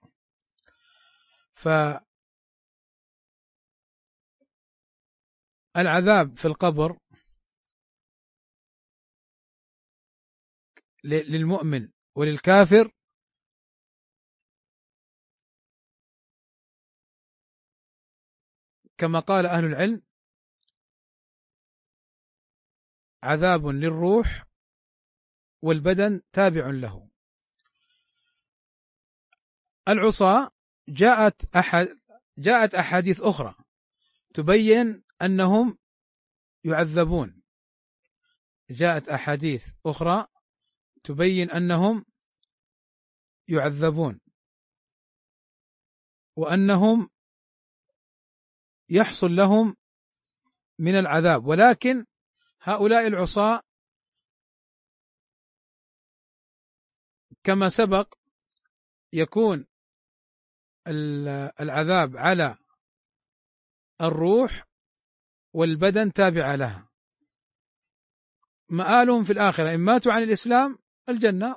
فالعذاب في القبر للمؤمن وللكافر كما قال أهل العلم عذاب للروح والبدن تابع له. العصاة جاءت أحد جاءت أحاديث أخرى تبين أنهم يعذبون، جاءت أحاديث أخرى تبين أنهم يعذبون وأنهم يحصل لهم من العذاب، ولكن هؤلاء العصاة كما سبق يكون العذاب على الروح والبدن تابعة لها، مآلهم في الآخرة إن ماتوا عن الإسلام الجنة،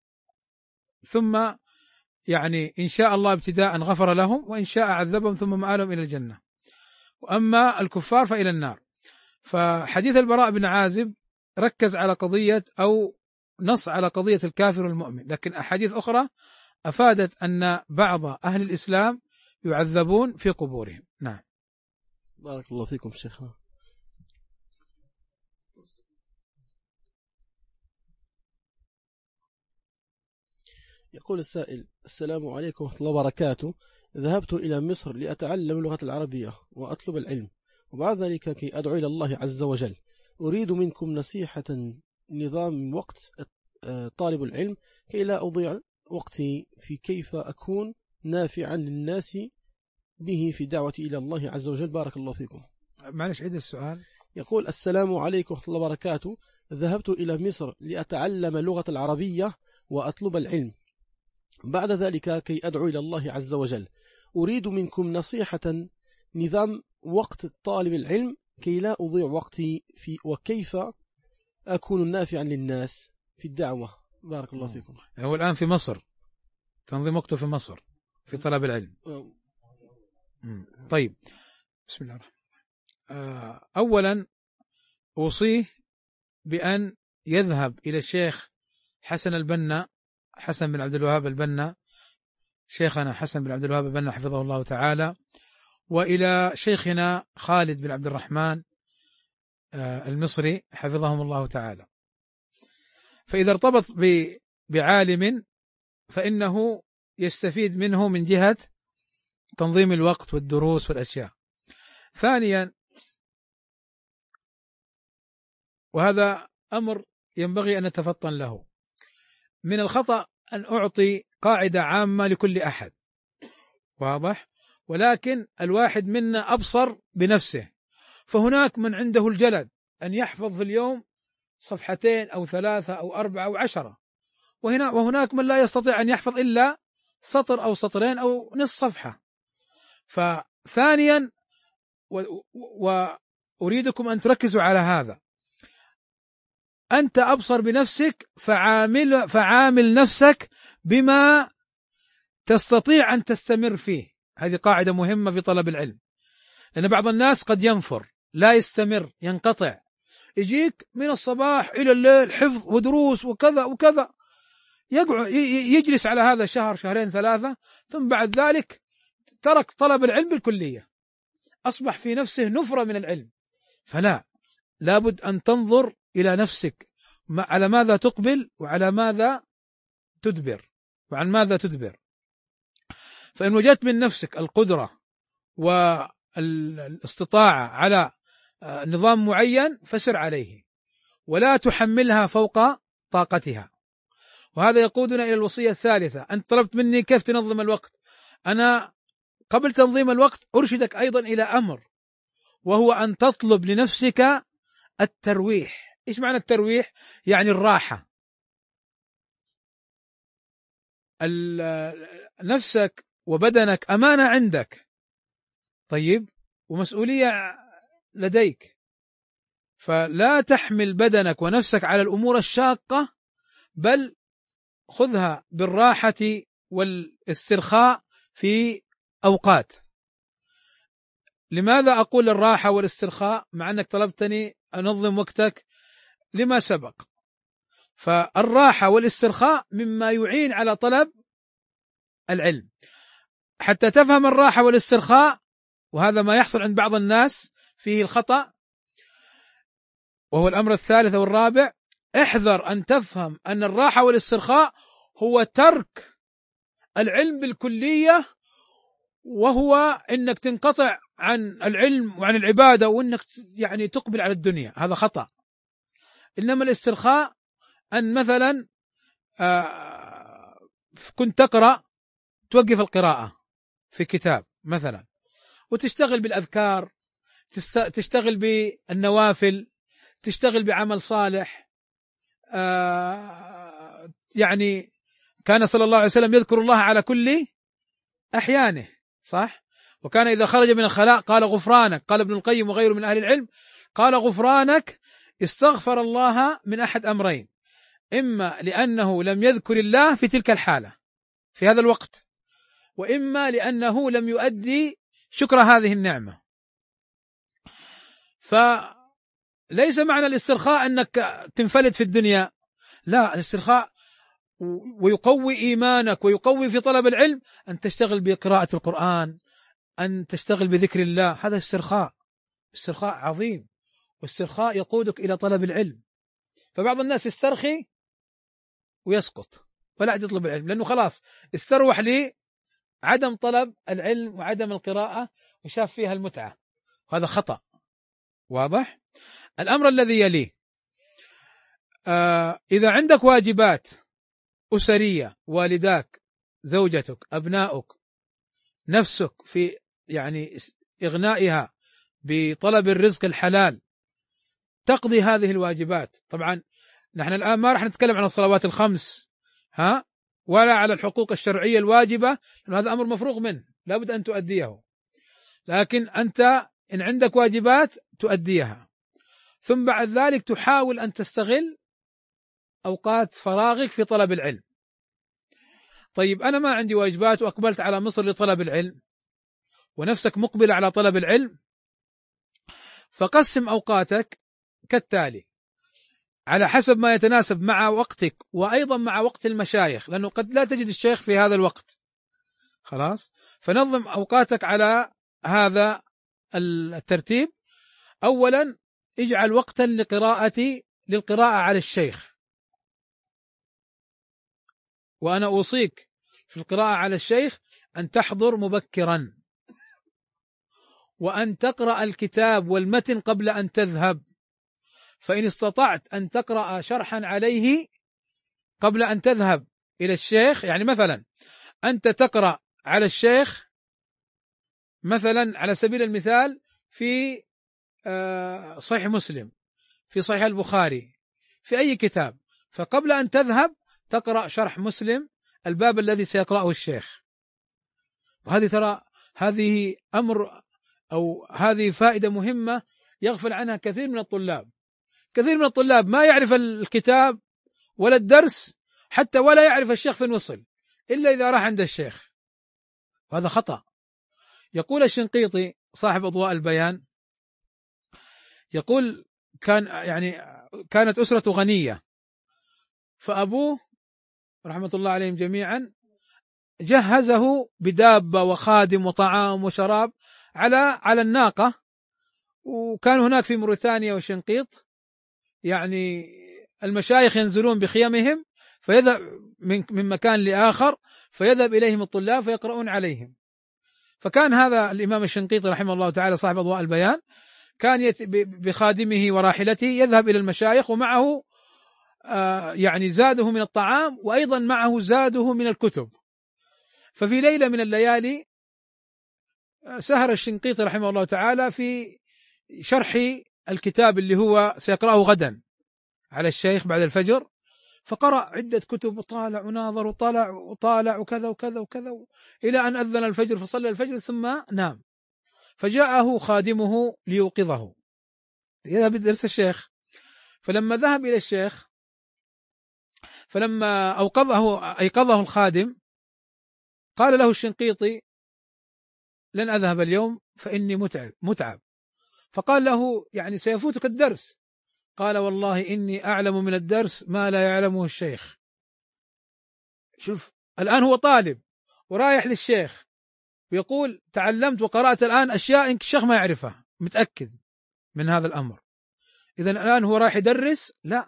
ثم يعني إن شاء الله ابتداء غفر لهم، وإن شاء عذبهم ثم مآلهم إلى الجنة، وأما الكفار فإلى النار. فحديث البراء بن عازب ركز على قضية أو نص على قضية الكافر والمؤمن، لكن أحاديث أخرى أفادت أن بعض أهل الإسلام يعذبون في قبورهم. نعم. بارك الله فيكم شيخنا. يقول السائل: السلام عليكم ورحمة الله وبركاته. ذهبت إلى مصر لأتعلم اللغة العربية وأطلب العلم، وبعد ذلك كي أدعو إلى الله عز وجل. أريد منكم نصيحة نظام وقت طالب العلم كي لا أضيع وقتي في كيف أكون نافعا للناس به في دعوتي إلى الله عز وجل. بارك الله فيكم. معلش عيد السؤال. يقول: السلام عليكم ورحمة الله وبركاته. ذهبت إلى مصر لأتعلم اللغة العربية وأطلب العلم، بعد ذلك كي أدعو إلى الله عز وجل. أريد منكم نصيحة نظام وقت طالب العلم كي لا أضيع وقتي في وكيف أكون نافعا للناس في الدعوة. بارك الله فيكم. هو الآن في مصر، تنظيم وقته في مصر في طلب العلم. طيب، بسم الله الرحمن الرحيم. أولا أوصيه بأن يذهب إلى الشيخ حسن البنا، حسن بن عبد الوهاب البنا، شيخنا حسن بن عبد الوهاب البنا حفظه الله تعالى، وإلى شيخنا خالد بن عبد الرحمن المصري حفظهم الله تعالى. فإذا ارتبط بعالم فإنه يستفيد منه من جهة تنظيم الوقت والدروس والأشياء. ثانيا، وهذا أمر ينبغي أن نتفطن له، من الخطأ أن أعطي قاعدة عامة لكل أحد، واضح، ولكن الواحد منا أبصر بنفسه، فهناك من عنده الجلد أن يحفظ في اليوم صفحتين أو ثلاثة أو أربعة أو عشرة، وهنا وهناك من لا يستطيع أن يحفظ إلا سطر أو سطرين أو نصف صفحة. فثانيا، وأريدكم أن تركزوا على هذا، أنت أبصر بنفسك، فعامل, فعامل نفسك بما تستطيع أن تستمر فيه. هذه قاعدة مهمة في طلب العلم، لأن بعض الناس قد ينفر، لا يستمر، ينقطع، يجيك من الصباح إلى الليل حفظ ودروس وكذا وكذا، يقعد يجلس على هذا شهر شهرين ثلاثة، ثم بعد ذلك ترك طلب العلم بالكلية، أصبح في نفسه نفرة من العلم. فلا، لابد أن تنظر إلى نفسك على ماذا تقبل وعلى ماذا تدبر وعن ماذا تدبر. فإن وجدت من نفسك القدرة والاستطاعة على نظام معين فسر عليه، ولا تحملها فوق طاقتها. وهذا يقودنا إلى الوصية الثالثة. أنت طلبت مني كيف تنظم الوقت، أنا قبل تنظيم الوقت أرشدك أيضا إلى أمر، وهو أن تطلب لنفسك الترويح. إيش معنى الترويح؟ يعني الراحة. نفسك وبدنك أمانة عندك، طيب، ومسؤولية لديك، فلا تحمل بدنك ونفسك على الأمور الشاقة، بل خذها بالراحة والاسترخاء في أوقات. لماذا أقول الراحة والاسترخاء مع أنك طلبتني أنظم وقتك؟ لما سبق. فالراحة والاسترخاء مما يعين على طلب العلم. حتى تفهم الراحة والاسترخاء، وهذا ما يحصل عند بعض الناس فيه الخطأ، وهو الأمر الثالث والرابع، احذر أن تفهم أن الراحة والاسترخاء هو ترك العلم بالكلية، وهو أنك تنقطع عن العلم وعن العبادة وأنك يعني تقبل على الدنيا. هذا خطأ. إنما الاسترخاء أن مثلا كنت تقرأ، توقف القراءة في كتاب مثلا وتشتغل بالأذكار، تشتغل بالنوافل، تشتغل بعمل صالح. يعني كان صلى الله عليه وسلم يذكر الله على كل أحيانه، صح؟ وكان إذا خرج من الخلاء قال غفرانك. قال ابن القيم وغيره من أهل العلم قال غفرانك استغفر الله من أحد أمرين: إما لأنه لم يذكر الله في تلك الحالة في هذا الوقت، وإما لأنه لم يؤدي شكر هذه النعمة. فليس معنى الاسترخاء أنك تنفلت في الدنيا، لا، الاسترخاء ويقوي إيمانك ويقوي في طلب العلم أن تشتغل بقراءة القرآن، أن تشتغل بذكر الله. هذا استرخاء، استرخاء عظيم، واسترخاء يقودك إلى طلب العلم. فبعض الناس يسترخي ويسقط ولا عاد يطلب العلم، لأنه خلاص استروح لي عدم طلب العلم وعدم القراءة وشاف فيها المتعة. وهذا خطأ. واضح؟ الأمر الذي يليه، آه إذا عندك واجبات أسرية، والداك، زوجتك، أبنائك، نفسك في يعني إغنائها بطلب الرزق الحلال، تقضي هذه الواجبات. طبعا نحن الآن ما راح نتكلم عن الصلوات الخمس ها ولا على الحقوق الشرعية الواجبة، لأن هذا أمر مفروغ منه لابد أن تؤديه، لكن أنت إن عندك واجبات تؤديها، ثم بعد ذلك تحاول أن تستغل أوقات فراغك في طلب العلم. طيب أنا ما عندي واجبات وأقبلت على مصر لطلب العلم، ونفسك مقبلة على طلب العلم، فقسم أوقاتك كالتالي على حسب ما يتناسب مع وقتك وأيضا مع وقت المشايخ، لأنه قد لا تجد الشيخ في هذا الوقت. خلاص، فنظم أوقاتك على هذا الترتيب. أولا اجعل وقتا لقراءة للقراءة على الشيخ، وأنا أوصيك في القراءة على الشيخ أن تحضر مبكرا، وأن تقرأ الكتاب والمتن قبل أن تذهب، فإن استطعت أن تقرأ شرحا عليه قبل أن تذهب إلى الشيخ. يعني مثلا أنت تقرأ على الشيخ مثلا على سبيل المثال في صحيح مسلم، في صحيح البخاري، في أي كتاب، فقبل أن تذهب تقرأ شرح مسلم الباب الذي سيقرأه الشيخ. وهذه ترى هذه أمر أو هذه فائدة مهمة يغفل عنها كثير من الطلاب. كثير من الطلاب ما يعرف الكتاب ولا الدرس حتى ولا يعرف الشيخ فين وصل إلا إذا راح عند الشيخ، وهذا خطأ. يقول الشنقيطي صاحب أضواء البيان، يقول كان يعني كانت أسرة غنية، فأبوه رحمة الله عليهم جميعا جهزه بدابة وخادم وطعام وشراب على على الناقة، وكان هناك في موريتانيا وشنقيط يعني المشايخ ينزلون بخيمهم فيذهب من من مكان لآخر فيذهب إليهم الطلاب فيقرؤون عليهم. فكان هذا الإمام الشنقيطي رحمه الله تعالى صاحب أضواء البيان كان بخادمه وراحلته يذهب إلى المشايخ ومعه آه يعني زاده من الطعام، وأيضا معه زاده من الكتب. ففي ليلة من الليالي سهر الشنقيطي رحمه الله تعالى في شرح الكتاب اللي هو سيقرأه غدا على الشيخ بعد الفجر، فقرأ عدة كتب وطالع وناظر وطالع وطالع وكذا وكذا وكذا إلى أن أذن الفجر فصلى الفجر ثم نام. فجاءه خادمه ليوقظه يذهب درس الشيخ. فلما ذهب إلى الشيخ، فلما أوقظه أيقظه الخادم، قال له الشنقيطي: لن أذهب اليوم فإني متعب متعب. فقال له: يعني سيفوتك الدرس. قال: والله إني أعلم من الدرس ما لا يعلمه الشيخ. شوف، الآن هو طالب ورايح للشيخ ويقول: تعلمت وقرأت الآن أشياء إنك الشيخ ما يعرفها، متأكد من هذا الأمر. إذن الآن هو رايح يدرس؟ لا،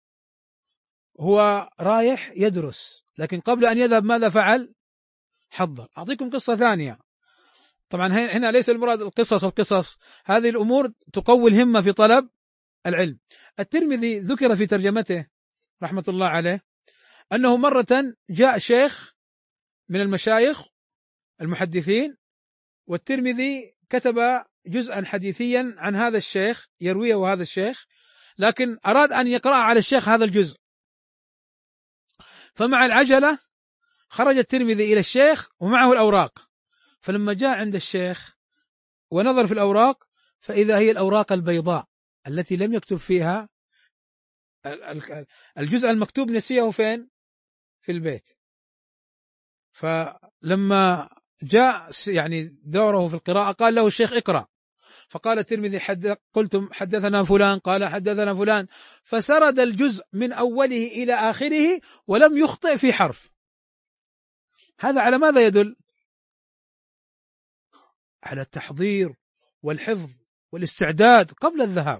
هو رايح يدرس. لكن قبل أن يذهب ماذا فعل؟ حضر. أعطيكم قصة ثانية. طبعا هنا ليس المراد القصص القصص هذه الأمور تقوي الهمة في طلب العلم. الترمذي ذكر في ترجمته رحمة الله عليه أنه مرة جاء شيخ من المشايخ المحدثين، والترمذي كتب جزءا حديثيا عن هذا الشيخ يرويه هذا الشيخ، لكن أراد أن يقرأ على الشيخ هذا الجزء. فمع العجلة خرج الترمذي إلى الشيخ ومعه الأوراق. فلما جاء عند الشيخ ونظر في الأوراق فإذا هي الأوراق البيضاء التي لم يكتب فيها الجزء المكتوب، نسيه فين؟ في البيت. فلما جاء يعني دوره في القراءة قال له الشيخ: اقرأ. فقال الترمذي: حد قلتم حدثنا فلان، قال حدثنا فلان، فسرد الجزء من أوله إلى آخره ولم يخطئ في حرف. هذا على ماذا يدل؟ على التحضير والحفظ والاستعداد قبل الذهاب.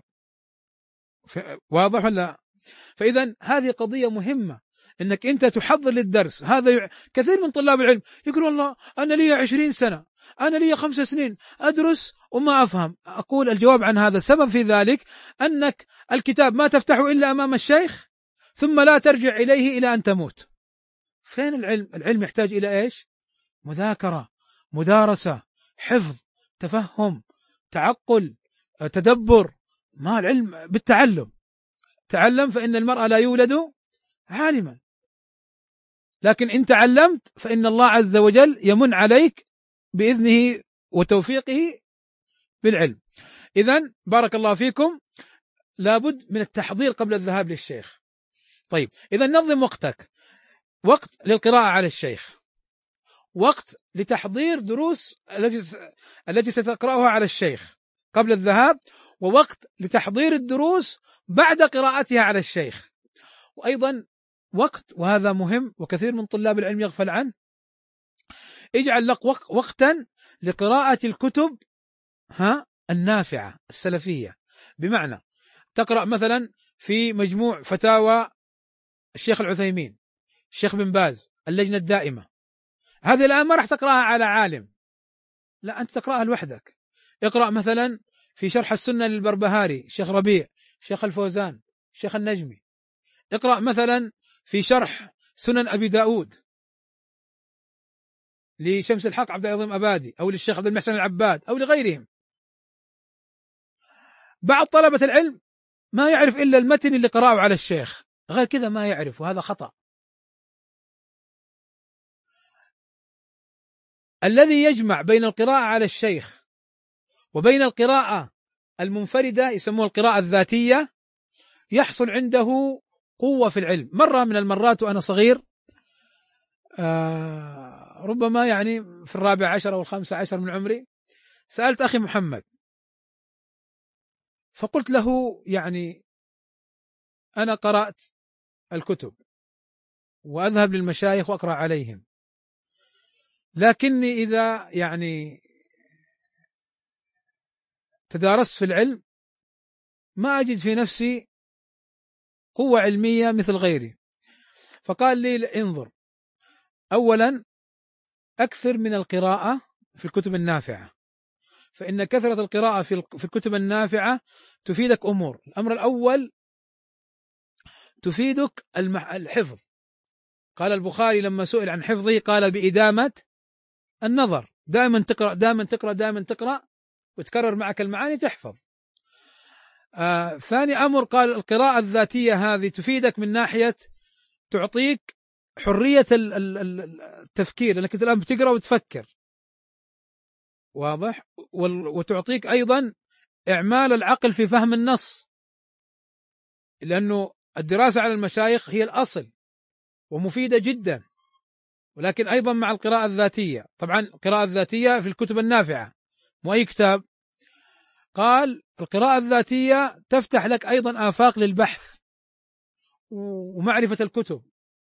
واضح ولا؟ فإذا هذه قضية مهمة، انك انت تحضر للدرس. هذا كثير من طلاب العلم يقول: والله انا لي عشرين سنة، انا لي خمس سنين ادرس وما افهم. اقول الجواب عن هذا السبب في ذلك انك الكتاب ما تفتحه الا امام الشيخ ثم لا ترجع اليه الى ان تموت. فين العلم؟ العلم يحتاج الى ايش؟ مذاكرة، مدارسة، حفظ، تفهم، تعقل، تدبر. ما العلم بالتعلم. تعلم فإن المرء لا يولد عالما، لكن إن تعلمت فإن الله عز وجل يمن عليك بإذنه وتوفيقه بالعلم. إذن بارك الله فيكم، لابد من التحضير قبل الذهاب للشيخ. طيب، إذن نظم وقتك: وقت للقراءة على الشيخ، وقت لتحضير دروس التي التي ستقرأها على الشيخ قبل الذهاب، ووقت لتحضير الدروس بعد قراءتها على الشيخ. وأيضا وقت، وهذا مهم وكثير من طلاب العلم يغفل عنه، اجعل لك وقتا لقراءة الكتب ها النافعة السلفية. بمعنى تقرأ مثلا في مجموع فتاوى الشيخ العثيمين، الشيخ بن باز، اللجنة الدائمة. هذه الآن ما راح تقرأها على عالم، لا، أنت تقرأها لوحدك. اقرأ مثلا في شرح السنة للبربهاري، الشيخ ربيع، الشيخ الفوزان، الشيخ النجمي. اقرأ مثلا في شرح سنن أبي داود لشمس الحق عبد العظيم أبادي، أو للشيخ عبد المحسن العباد، أو لغيرهم. بعض طلبة العلم ما يعرف إلا المتن اللي قرأه على الشيخ، غير كذا ما يعرف، وهذا خطأ. الذي يجمع بين القراءة على الشيخ وبين القراءة المنفردة يسموها القراءة الذاتية يحصل عنده قوة في العلم. مرة من المرات وأنا صغير، آه ربما يعني في الرابع عشر أو الخامسة عشر من عمري، سألت أخي محمد فقلت له: يعني أنا قرأت الكتب وأذهب للمشايخ وأقرأ عليهم، لكني إذا يعني تدارست في العلم ما أجد في نفسي قوة علمية مثل غيري. فقال لي: انظر، أولا أكثر من القراءة في الكتب النافعة، فإن كثرة القراءة في الكتب النافعة تفيدك أمور. الأمر الأول تفيدك الحفظ. قال البخاري لما سئل عن حفظه قال بإدامة النظر، دائما تقرأ دائما تقرأ دائما تقرأ وتكرر معك المعاني تحفظ. آه ثاني أمر قال القراءة الذاتية هذه تفيدك من ناحية تعطيك حرية التفكير، لأنك الآن بتقرأ وتفكر، واضح، وتعطيك أيضا إعمال العقل في فهم النص، لأنه الدراسة على المشايخ هي الأصل ومفيدة جدا، ولكن أيضا مع القراءة الذاتية. طبعا القراءة الذاتية في الكتب النافعة مو أي كتاب. قال القراءة الذاتية تفتح لك أيضا آفاق للبحث ومعرفة الكتب،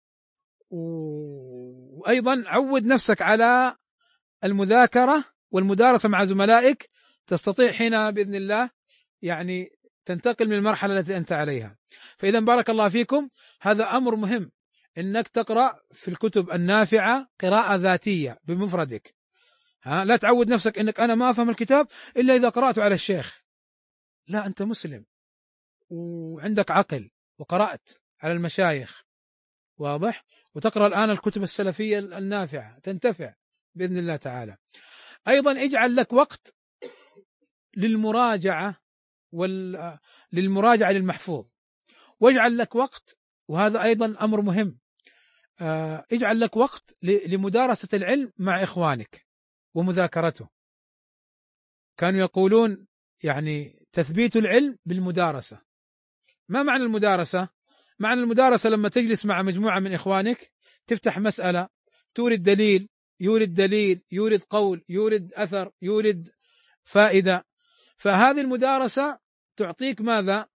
وأيضا عود نفسك على المذاكرة والمدارسة مع زملائك، تستطيع حين بإذن الله يعني تنتقل من المرحلة التي أنت عليها. فإذا بارك الله فيكم، هذا أمر مهم إنك تقرأ في الكتب النافعة قراءة ذاتية بمفردك. ها لا تعود نفسك إنك أنا ما أفهم الكتاب إلا إذا قرأته على الشيخ. لا، أنت مسلم وعندك عقل وقرأت على المشايخ، واضح، وتقرأ الآن الكتب السلفية النافعة تنتفع بإذن الله تعالى. أيضا اجعل لك وقت للمراجعة وال للمراجعة للمحفوظ، واجعل لك وقت، وهذا أيضا أمر مهم، اجعل لك وقت لمدارسة العلم مع إخوانك ومذاكرته. كانوا يقولون يعني تثبيت العلم بالمدارسة. ما معنى المدارسة؟ معنى المدارسة لما تجلس مع مجموعة من إخوانك تفتح مسألة، تورد دليل، يورد دليل، يورد قول، يورد أثر، يورد فائدة. فهذه المدارسة تعطيك ماذا؟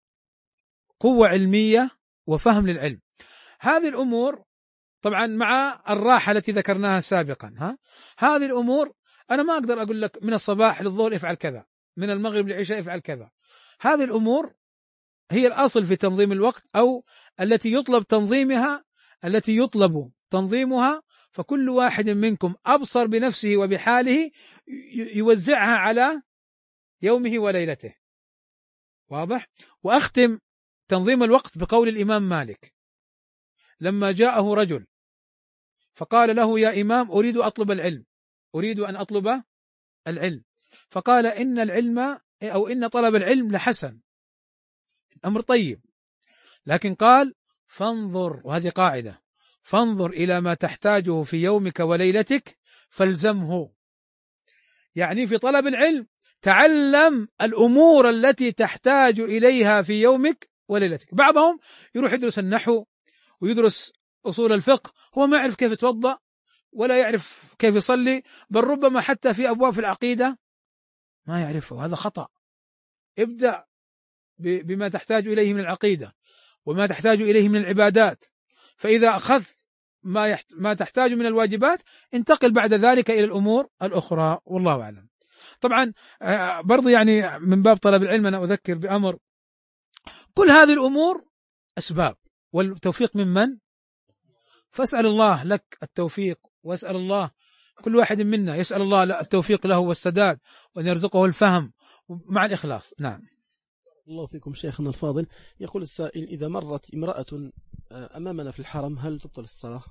قوة علمية وفهم للعلم. هذه الأمور طبعا مع الراحة التي ذكرناها سابقا. ها هذه الأمور أنا ما أقدر أقول لك من الصباح للظهر افعل كذا، من المغرب للعشاء افعل كذا. هذه الأمور هي الأصل في تنظيم الوقت، أو التي يطلب تنظيمها التي يطلب تنظيمها فكل واحد منكم أبصر بنفسه وبحاله يوزعها على يومه وليلته، واضح. وأختم تنظيم الوقت بقول الإمام مالك لما جاءه رجل فقال له يا إمام أريد أطلب العلم أريد أن أطلب العلم فقال إن العلم أو إن طلب العلم لحسن، أمر طيب، لكن قال فانظر، وهذه قاعدة، فانظر إلى ما تحتاجه في يومك وليلتك فالزمه. يعني في طلب العلم تعلم الأمور التي تحتاج إليها في يومك وليلتك. بعضهم يروح يدرس النحو ويدرس أصول الفقه، هو ما يعرف كيف يتوضأ ولا يعرف كيف يصلي، بل ربما حتى في أبواب في العقيدة ما يعرفه، هذا خطأ. ابدأ بما تحتاج إليه من العقيدة وما تحتاج إليه من العبادات، فإذا أخذت ما يحت... ما تحتاج من الواجبات انتقل بعد ذلك إلى الأمور الأخرى، والله أعلم. طبعا برضو يعني من باب طلب العلم أنا أذكر بأمر، كل هذه الأمور أسباب، والتوفيق من من؟ فاسأل الله لك التوفيق، واسأل الله كل واحد منا يسأل الله التوفيق له والسداد، وأن يرزقه الفهم مع الإخلاص. نعم. الله فيكم شيخنا الفاضل. يقول السائل إذا مرت امرأة أمامنا في الحرم هل تبطل الصلاة؟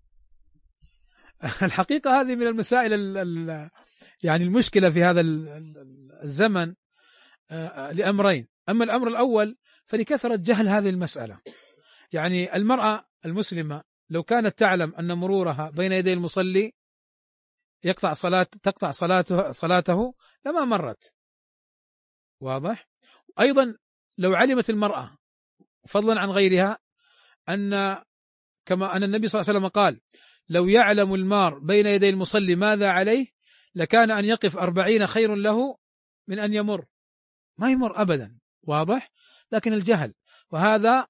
الحقيقة هذه من المسائل ال ال يعني المشكلة في هذا الزمن لأمرين. أما الأمر الأول فلكثرة جهل هذه المسألة. يعني المرأة المسلمة لو كانت تعلم أن مرورها بين يدي المصلي يقطع صلاة تقطع صلاته صلاته لما مرت، واضح. أيضا لو علمت المرأة فضلا عن غيرها أن كما أن النبي صلى الله عليه وسلم قال لو يعلم المار بين يدي المصلي ماذا عليه لكان أن يقف أربعين خير له من أن يمر، ما يمر أبدا، واضح. لكن الجهل، وهذا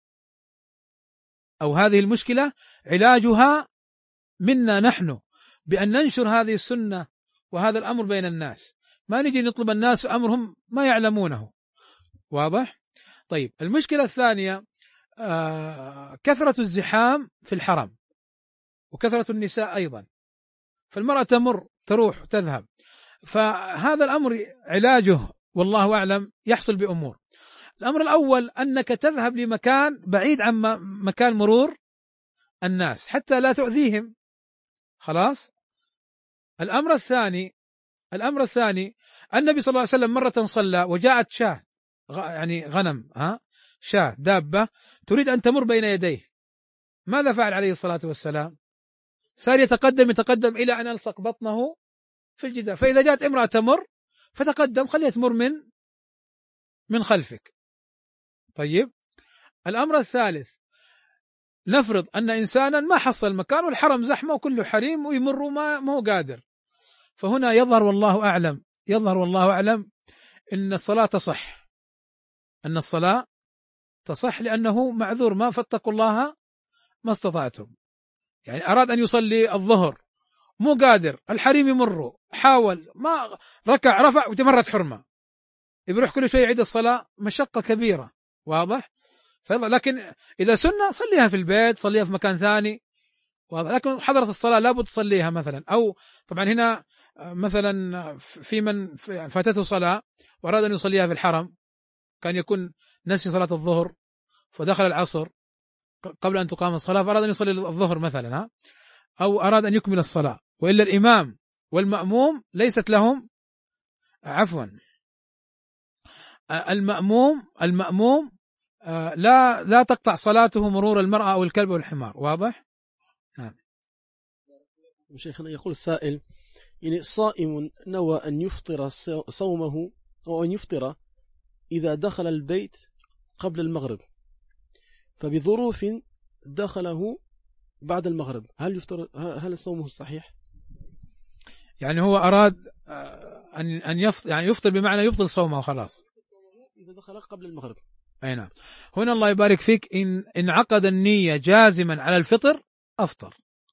أو هذه المشكلة علاجها منا نحن بأن ننشر هذه السنة وهذا الأمر بين الناس، ما نجي نطلب الناس في أمرهم ما يعلمونه، واضح. طيب المشكلة الثانية آه كثرة الزحام في الحرم وكثرة النساء أيضا، فالمرأة تمر تروح تذهب. فهذا الأمر علاجه والله أعلم يحصل بأمور. الأمر الأول أنك تذهب لمكان بعيد عن مكان مرور الناس حتى لا تؤذيهم، خلاص. الأمر الثاني الأمر الثاني النبي صلى الله عليه وسلم مرة صلى وجاءت شاة، يعني غنم، ها شاة دابة تريد أن تمر بين يديه، ماذا فعل عليه الصلاة والسلام؟ صار يتقدم يتقدم إلى أن ألصق بطنه في الجدار، فإذا جاءت امرأة تمر فتقدم خليها تمر من من خلفك. طيب، الأمر الثالث، نفرض أن إنسانا ما حصل مكان والحرم زحمة وكله حريم ويمر ما ما هو قادر، فهنا يظهر والله أعلم يظهر والله أعلم أن الصلاة تصح أن الصلاة تصح لأنه معذور، ما فاتقوا الله ما استطعتم. يعني أراد أن يصلي الظهر مو قادر، الحريم يمروا، حاول ما ركع رفع وتمرت حرمة، يروح كل شوي يعيد الصلاة، مشقة كبيرة، واضح؟ لكن إذا سنة صليها في البيت، صليها في مكان ثاني، واضح؟ لكن حضرت الصلاة لابد تصليها مثلا. أو طبعا هنا مثلا في من فاتته صلاة وأراد أن يصليها في الحرم، كان يكون نسي صلاة الظهر فدخل العصر قبل أن تقام الصلاة فأراد أن يصلي الظهر مثلا، ها، أو أراد أن يكمل الصلاة، وإلا الإمام والمأموم ليست لهم، عفوا المأموم المأموم لا لا تقطع صلاته مرور المرأة أو الكلب والحمار، واضح؟ نعم. شيخنا يقول السائل: يعني صائم نوى أن يفطر صومه أو أن يفطر إذا دخل البيت قبل المغرب، فبظروف دخله بعد المغرب، هل يفطر هل صومه صحيح؟ يعني هو أراد أن أن يفطر، يعني يفطر بمعنى يبطل صومه خلاص إذا دخل قبل المغرب. أي نعم. هنا الله يبارك فيك، إن إن عقد النية جازما على الفطر أفطر،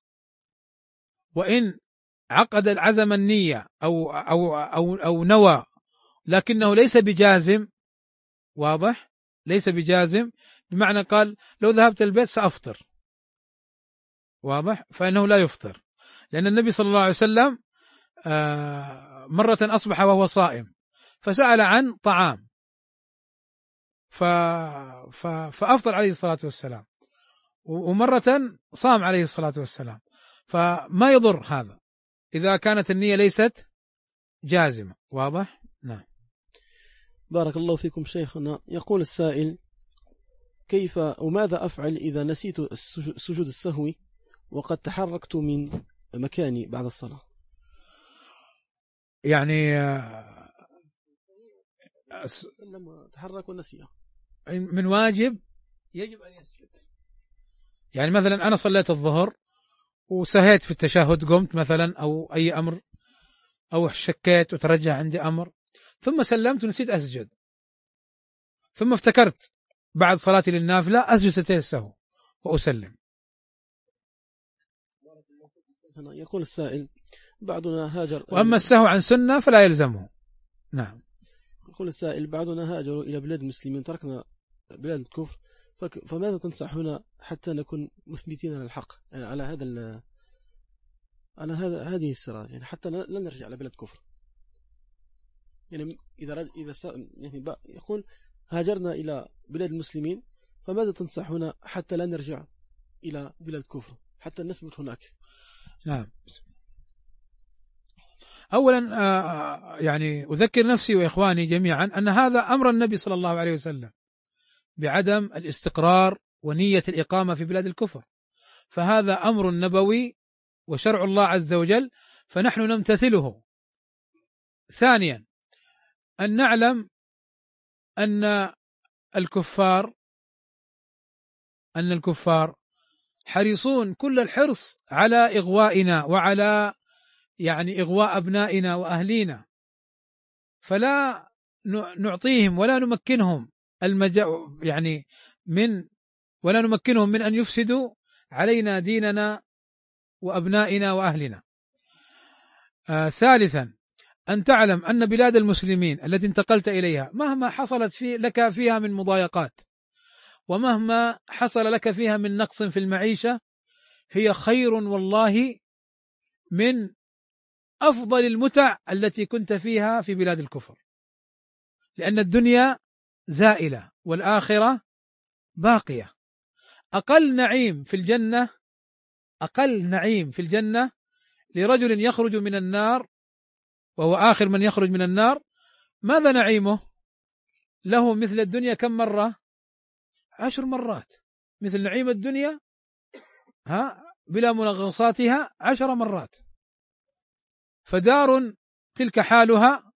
وإن عقد العزم النية أو أو أو أو نوى لكنه ليس بجازم، واضح؟ ليس بجازم بمعنى قال لو ذهبت البيت سأفطر، واضح؟ فإنه لا يفطر، لأن النبي صلى الله عليه وسلم مرة أصبح وهو صائم فسأل عن طعام فأفطر عليه الصلاة والسلام، ومرة صام عليه الصلاة والسلام، فما يضر هذا إذا كانت النية ليست جازمة، واضح؟ نعم. بارك الله فيكم شيخنا. يقول السائل: كيف وماذا أفعل إذا نسيت سجود السهو وقد تحركت من مكاني بعد الصلاة؟ يعني سلم تحرك ونسيه من واجب يجب أن يسجد. يعني مثلا أنا صليت الظهر وسهيت في التشهد، قمت مثلا أو أي أمر، أو شكيت وترجع عندي أمر ثم سلمت ونسيت أسجد، ثم افتكرت بعد صلاتي للنافلة أسجد سجدتي السهو وأسلم. يقول السائل: بعضنا هاجر، وأما السهو عن سنة فلا يلزمه. نعم. يقول السائل: بعضنا هاجر إلى بلاد المسلمين، تركنا بلاد الكفر، فماذا تنصحنا حتى نكون مثبتين على الحق، على هذا على هذا هذه الصراط، يعني حتى لا نرجع إلى بلاد كفر؟ يعني إذا رج... إذا س... يعني ب... يقول هاجرنا إلى بلاد المسلمين، فماذا تنصحنا حتى لا نرجع إلى بلاد كفر حتى نثبت هناك؟ نعم. أولا يعني أذكر نفسي وإخواني جميعا أن هذا أمر النبي صلى الله عليه وسلم بعدم الاستقرار ونية الإقامة في بلاد الكفر، فهذا أمر نبوي وشرع الله عز وجل، فنحن نمتثله. ثانيا، أن نعلم أن الكفار أن الكفار حريصون كل الحرص على إغوائنا وعلى يعني إغواء أبنائنا وأهلينا، فلا نعطيهم ولا نمكنهم المجا يعني من ولا نمكنهم من أن يفسدوا علينا ديننا وأبنائنا وأهلنا. آه ثالثا، أن تعلم أن بلاد المسلمين التي انتقلت إليها مهما حصلت في لك فيها من مضايقات ومهما حصل لك فيها من نقص في المعيشة، هي خير والله من أفضل المتع التي كنت فيها في بلاد الكفر، لأن الدنيا زائلة والآخرة باقية. أقل نعيم في الجنة أقل نعيم في الجنة لرجل يخرج من النار وهو آخر من يخرج من النار، ماذا نعيمه؟ له مثل الدنيا كم مرة؟ عشر مرات، مثل نعيم الدنيا ها بلا منغصاتها عشر مرات. فدار تلك حالها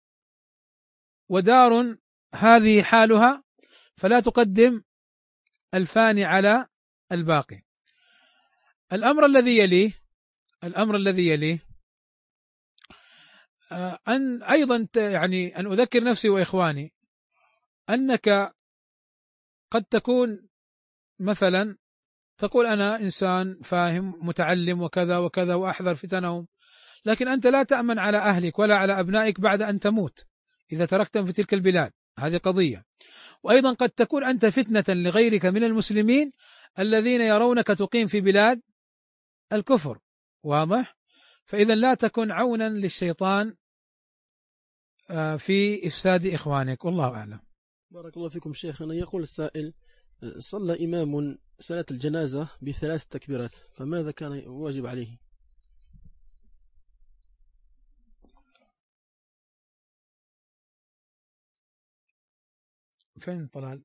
ودار هذه حالها، فلا تقدم الفاني على الباقي. الأمر الذي يليه الأمر الذي يليه أن أيضا يعني أن أذكر نفسي وإخواني أنك قد تكون مثلا تقول أنا إنسان فاهم متعلم وكذا وكذا وأحذر فتنهم، لكن أنت لا تأمن على أهلك ولا على أبنائك بعد أن تموت إذا تركتهم في تلك البلاد، هذه قضية. وأيضا قد تكون أنت فتنة لغيرك من المسلمين الذين يرونك تقيم في بلاد الكفر، واضح؟ فإذا لا تكن عونا للشيطان في إفساد إخوانك، والله أعلم. بارك الله فيكم شيخنا. يقول السائل: صلى إمام صلاة الجنازة بثلاث تكبيرات، فماذا كان واجب عليه؟ فين طلال؟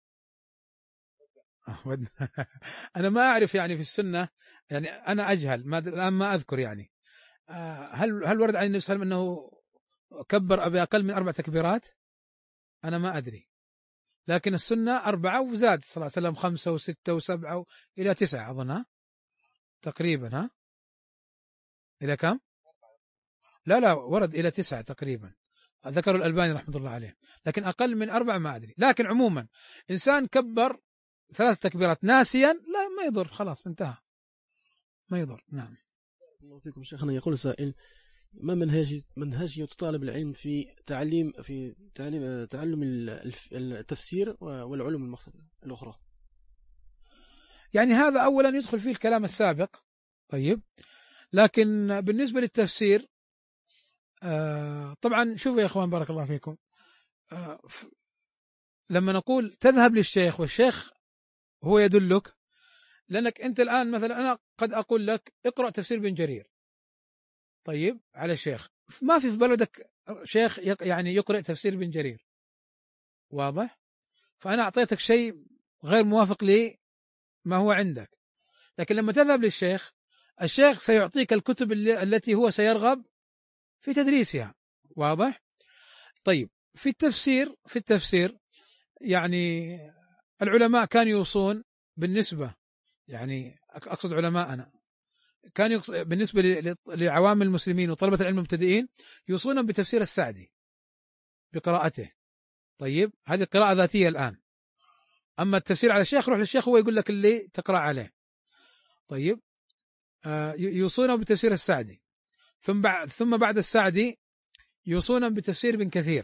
أنا ما أعرف يعني في السنة، يعني أنا أجهل ما الآن ما أذكر يعني هل هل ورد عن النبي صلى الله عليه وسلم أنه كبر بأقل من أربع تكبيرات؟ أنا ما أدري، لكن السنة أربعة وزاد صلى الله عليه وسلم خمسة وستة وسبعة إلى تسعة أظنها تقريبا. ها إلى كم؟ لا لا ورد إلى تسعة تقريبا، ذكر الألباني رحمة الله عليه، لكن أقل من أربعة ما أدري. لكن عموما إنسان كبر ثلاث تكبيرات ناسيا لا ما يضر، خلاص انتهى، ما يضر. نعم. الله فيكم شيخنا. يقول السائل: ما منهج منهجية طالب العلم في تعليم في تعليم تعلم التفسير والعلوم الأخرى؟ يعني هذا أولا يدخل فيه الكلام السابق، طيب، لكن بالنسبة للتفسير آه طبعا شوفوا يا إخوان بارك الله فيكم، آه لما نقول تذهب للشيخ والشيخ هو يدلك، لأنك أنت الآن مثلا أنا قد أقول لك اقرأ تفسير بن جرير، طيب، على الشيخ، ما في في بلدك شيخ يعني يقرأ تفسير بن جرير، واضح؟ فأنا أعطيتك شيء غير موافق لي ما هو عندك. لكن لما تذهب للشيخ، الشيخ سيعطيك الكتب التي هو سيرغب في تدريسها، واضح؟ طيب، في التفسير في التفسير يعني العلماء كانوا يوصون بالنسبة، يعني أقصد علماءنا كان بالنسبة لعوام المسلمين وطلبة العلم المبتدئين يوصون بتفسير السعدي بقراءته، طيب، هذه قراءة ذاتية الآن. أما التفسير على الشيخ روح للشيخ هو يقول لك اللي تقرأ عليه، طيب، آه يوصون بتفسير السعدي، ثم بعد ثم بعد السعدي يوصون بتفسير ابن كثير،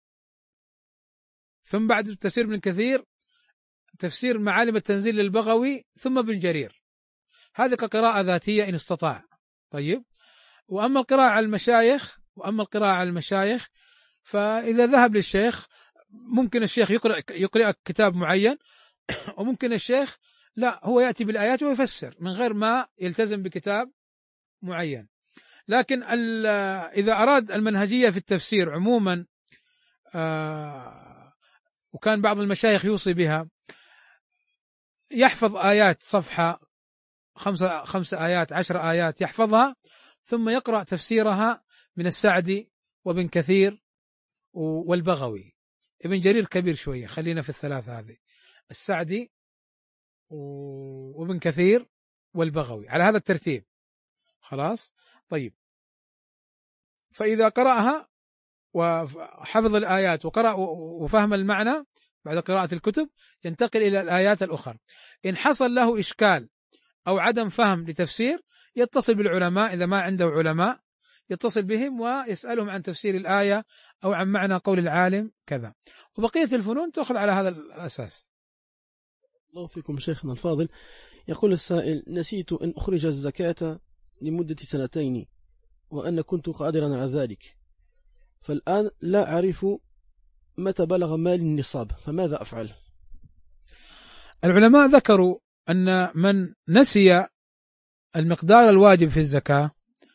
ثم بعد تفسير ابن كثير تفسير معالم التنزيل للبغوي، ثم ابن جرير، هذه قراءة ذاتية إن استطاع، طيب. وأما القراءة على المشايخ وأما القراءة على المشايخ فإذا ذهب للشيخ ممكن الشيخ يقرأ يقرأ كتاب معين، وممكن الشيخ لا هو يأتي بالآيات ويفسر من غير ما يلتزم بكتاب معين. لكن إذا أراد المنهجية في التفسير عموما آه وكان بعض المشايخ يوصي بها، يحفظ آيات صفحة خمسة خمسة آيات عشر آيات يحفظها، ثم يقرأ تفسيرها من السعدي وابن كثير والبغوي. ابن جرير كبير شوية، خلينا في الثلاثة هذه، السعدي وابن كثير والبغوي، على هذا الترتيب، خلاص. طيب، فإذا قرأها وحفظ الآيات وقرأ وفهم المعنى بعد قراءة الكتب ينتقل إلى الآيات الأخرى. إن حصل له إشكال أو عدم فهم لتفسير يتصل بالعلماء، إذا ما عنده علماء يتصل بهم ويسألهم عن تفسير الآية أو عن معنى قول العالم كذا، وبقية الفنون تأخذ على هذا الأساس. الله فيكم شيخنا الفاضل. يقول السائل: نسيت أن أخرج الزكاة لمدة سنتين، وأن كنت قادرا على ذلك، فالآن لا أعرف متى بلغ مالي النصاب، فماذا أفعل؟ العلماء ذكروا أن من نسي المقدار الواجب في الزكاة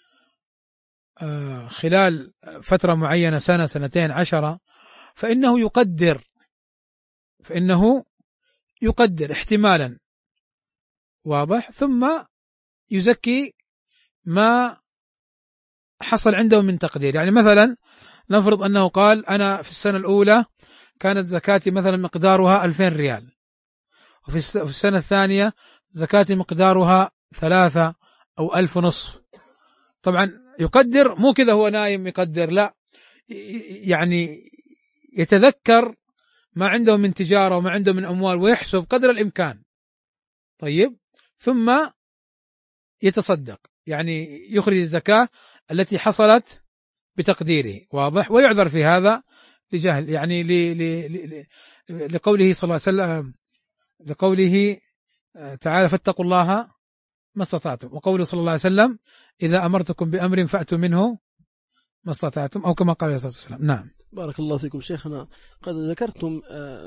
خلال فترة معينة، سنة سنتين عشرة، فإنه يقدر فإنه يقدر احتمالا، واضح، ثم يزكي ما حصل عنده من تقدير. يعني مثلا نفرض أنه قال أنا في السنة الأولى كانت زكاتي مثلا مقدارها ألفين ريال، وفي السنة الثانية زكاتي مقدارها ثلاثة أو ألف ونصف. طبعا يقدر، مو كذا هو نايم يقدر، لا، يعني يتذكر ما عنده من تجارة وما عنده من أموال ويحسب قدر الإمكان. طيب، ثم يتصدق، يعني يخرج الزكاة التي حصلت بتقديره، واضح، ويعذر في هذا لجهل، يعني لقوله صلى الله عليه وسلم، لقوله تعالى فاتقوا الله ما استطعتم، وقوله صلى الله عليه وسلم إذا أمرتكم بأمر فأتوا منه ما استطعتم، أو كما قال عليه الصلاة والسلام. نعم. بارك الله فيكم شيخنا. قد ذكرتم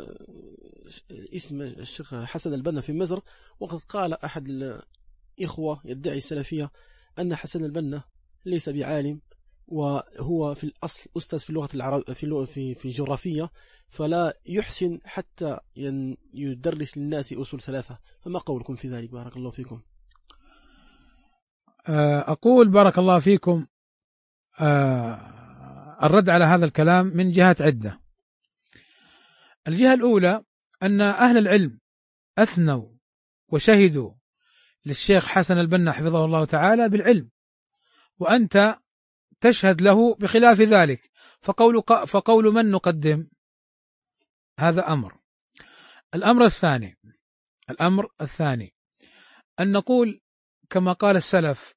اسم الشيخ حسن البنا في مصر، وقد قال أحد الإخوة يدعي السلفية أن حسن البنا ليس بعالم، وهو في الأصل أستاذ في اللغة العربية في في في الجغرافية، فلا يحسن حتى يدرس للناس أصول ثلاثة، فما قولكم في ذلك؟ بارك الله فيكم. أقول بارك الله فيكم، الرد على هذا الكلام من جهات عدة. الجهة الأولى أن أهل العلم أثنوا وشهدوا للشيخ حسن البنا حفظه الله تعالى بالعلم، وأنت تشهد له بخلاف ذلك، فقول, فقول من نقدم؟ هذا أمر. الأمر الثاني الأمر الثاني أن نقول كما قال السلف: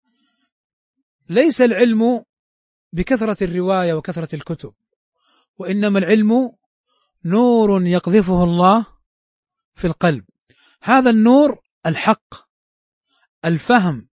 ليس العلم بكثرة الرواية وكثرة الكتب، وإنما العلم نور يقذفه الله في القلب. هذا النور الحق، الفهم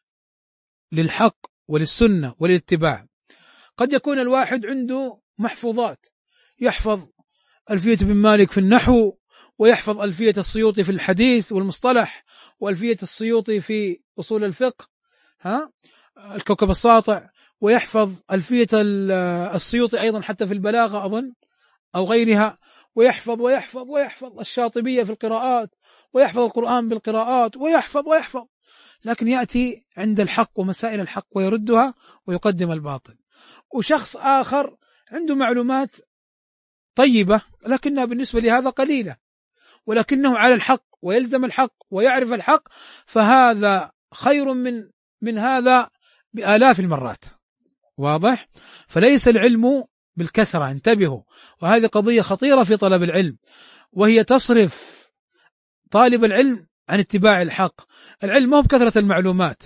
للحق وللسنة وللاتباع. قد يكون الواحد عنده محفوظات، يحفظ ألفية بن مالك في النحو، ويحفظ ألفية السيوطي في الحديث والمصطلح، وألفية السيوطي في أصول الفقه، ها الكوكب الساطع، ويحفظ ألفية السيوطي أيضا حتى في البلاغة أظن أو غيرها، ويحفظ ويحفظ ويحفظ الشاطبية في القراءات، ويحفظ القرآن بالقراءات، ويحفظ ويحفظ لكن يأتي عند الحق ومسائل الحق ويردها ويقدم الباطل. وشخص آخر عنده معلومات طيبة لكنها بالنسبة لهذا قليلة، ولكنه على الحق ويلزم الحق ويعرف الحق، فهذا خير من من هذا بآلاف المرات، واضح؟ فليس العلم بالكثرة، انتبهوا، وهذه قضية خطيرة في طلب العلم، وهي تصرف طالب العلم عن اتباع الحق. العلم مو بكثرة المعلومات،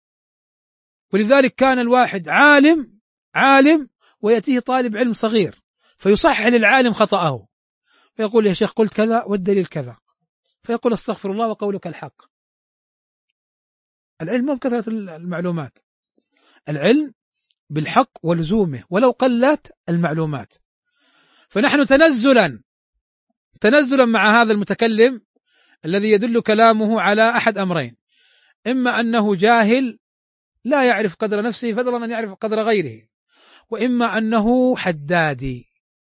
ولذلك كان الواحد عالم عالم ويأتيه طالب علم صغير فيصحح للعالم خطأه، فيقول يا شيخ قلت كذا والدليل كذا، فيقول استغفر الله وقولك الحق. العلم مو بكثرة المعلومات، العلم بالحق ولزومه ولو قلت المعلومات. فنحن تنزلا تنزلا مع هذا المتكلم الذي يدل كلامه على أحد أمرين: إما أنه جاهل لا يعرف قدر نفسه فضلا أن يعرف قدر غيره، وإما أنه حدادي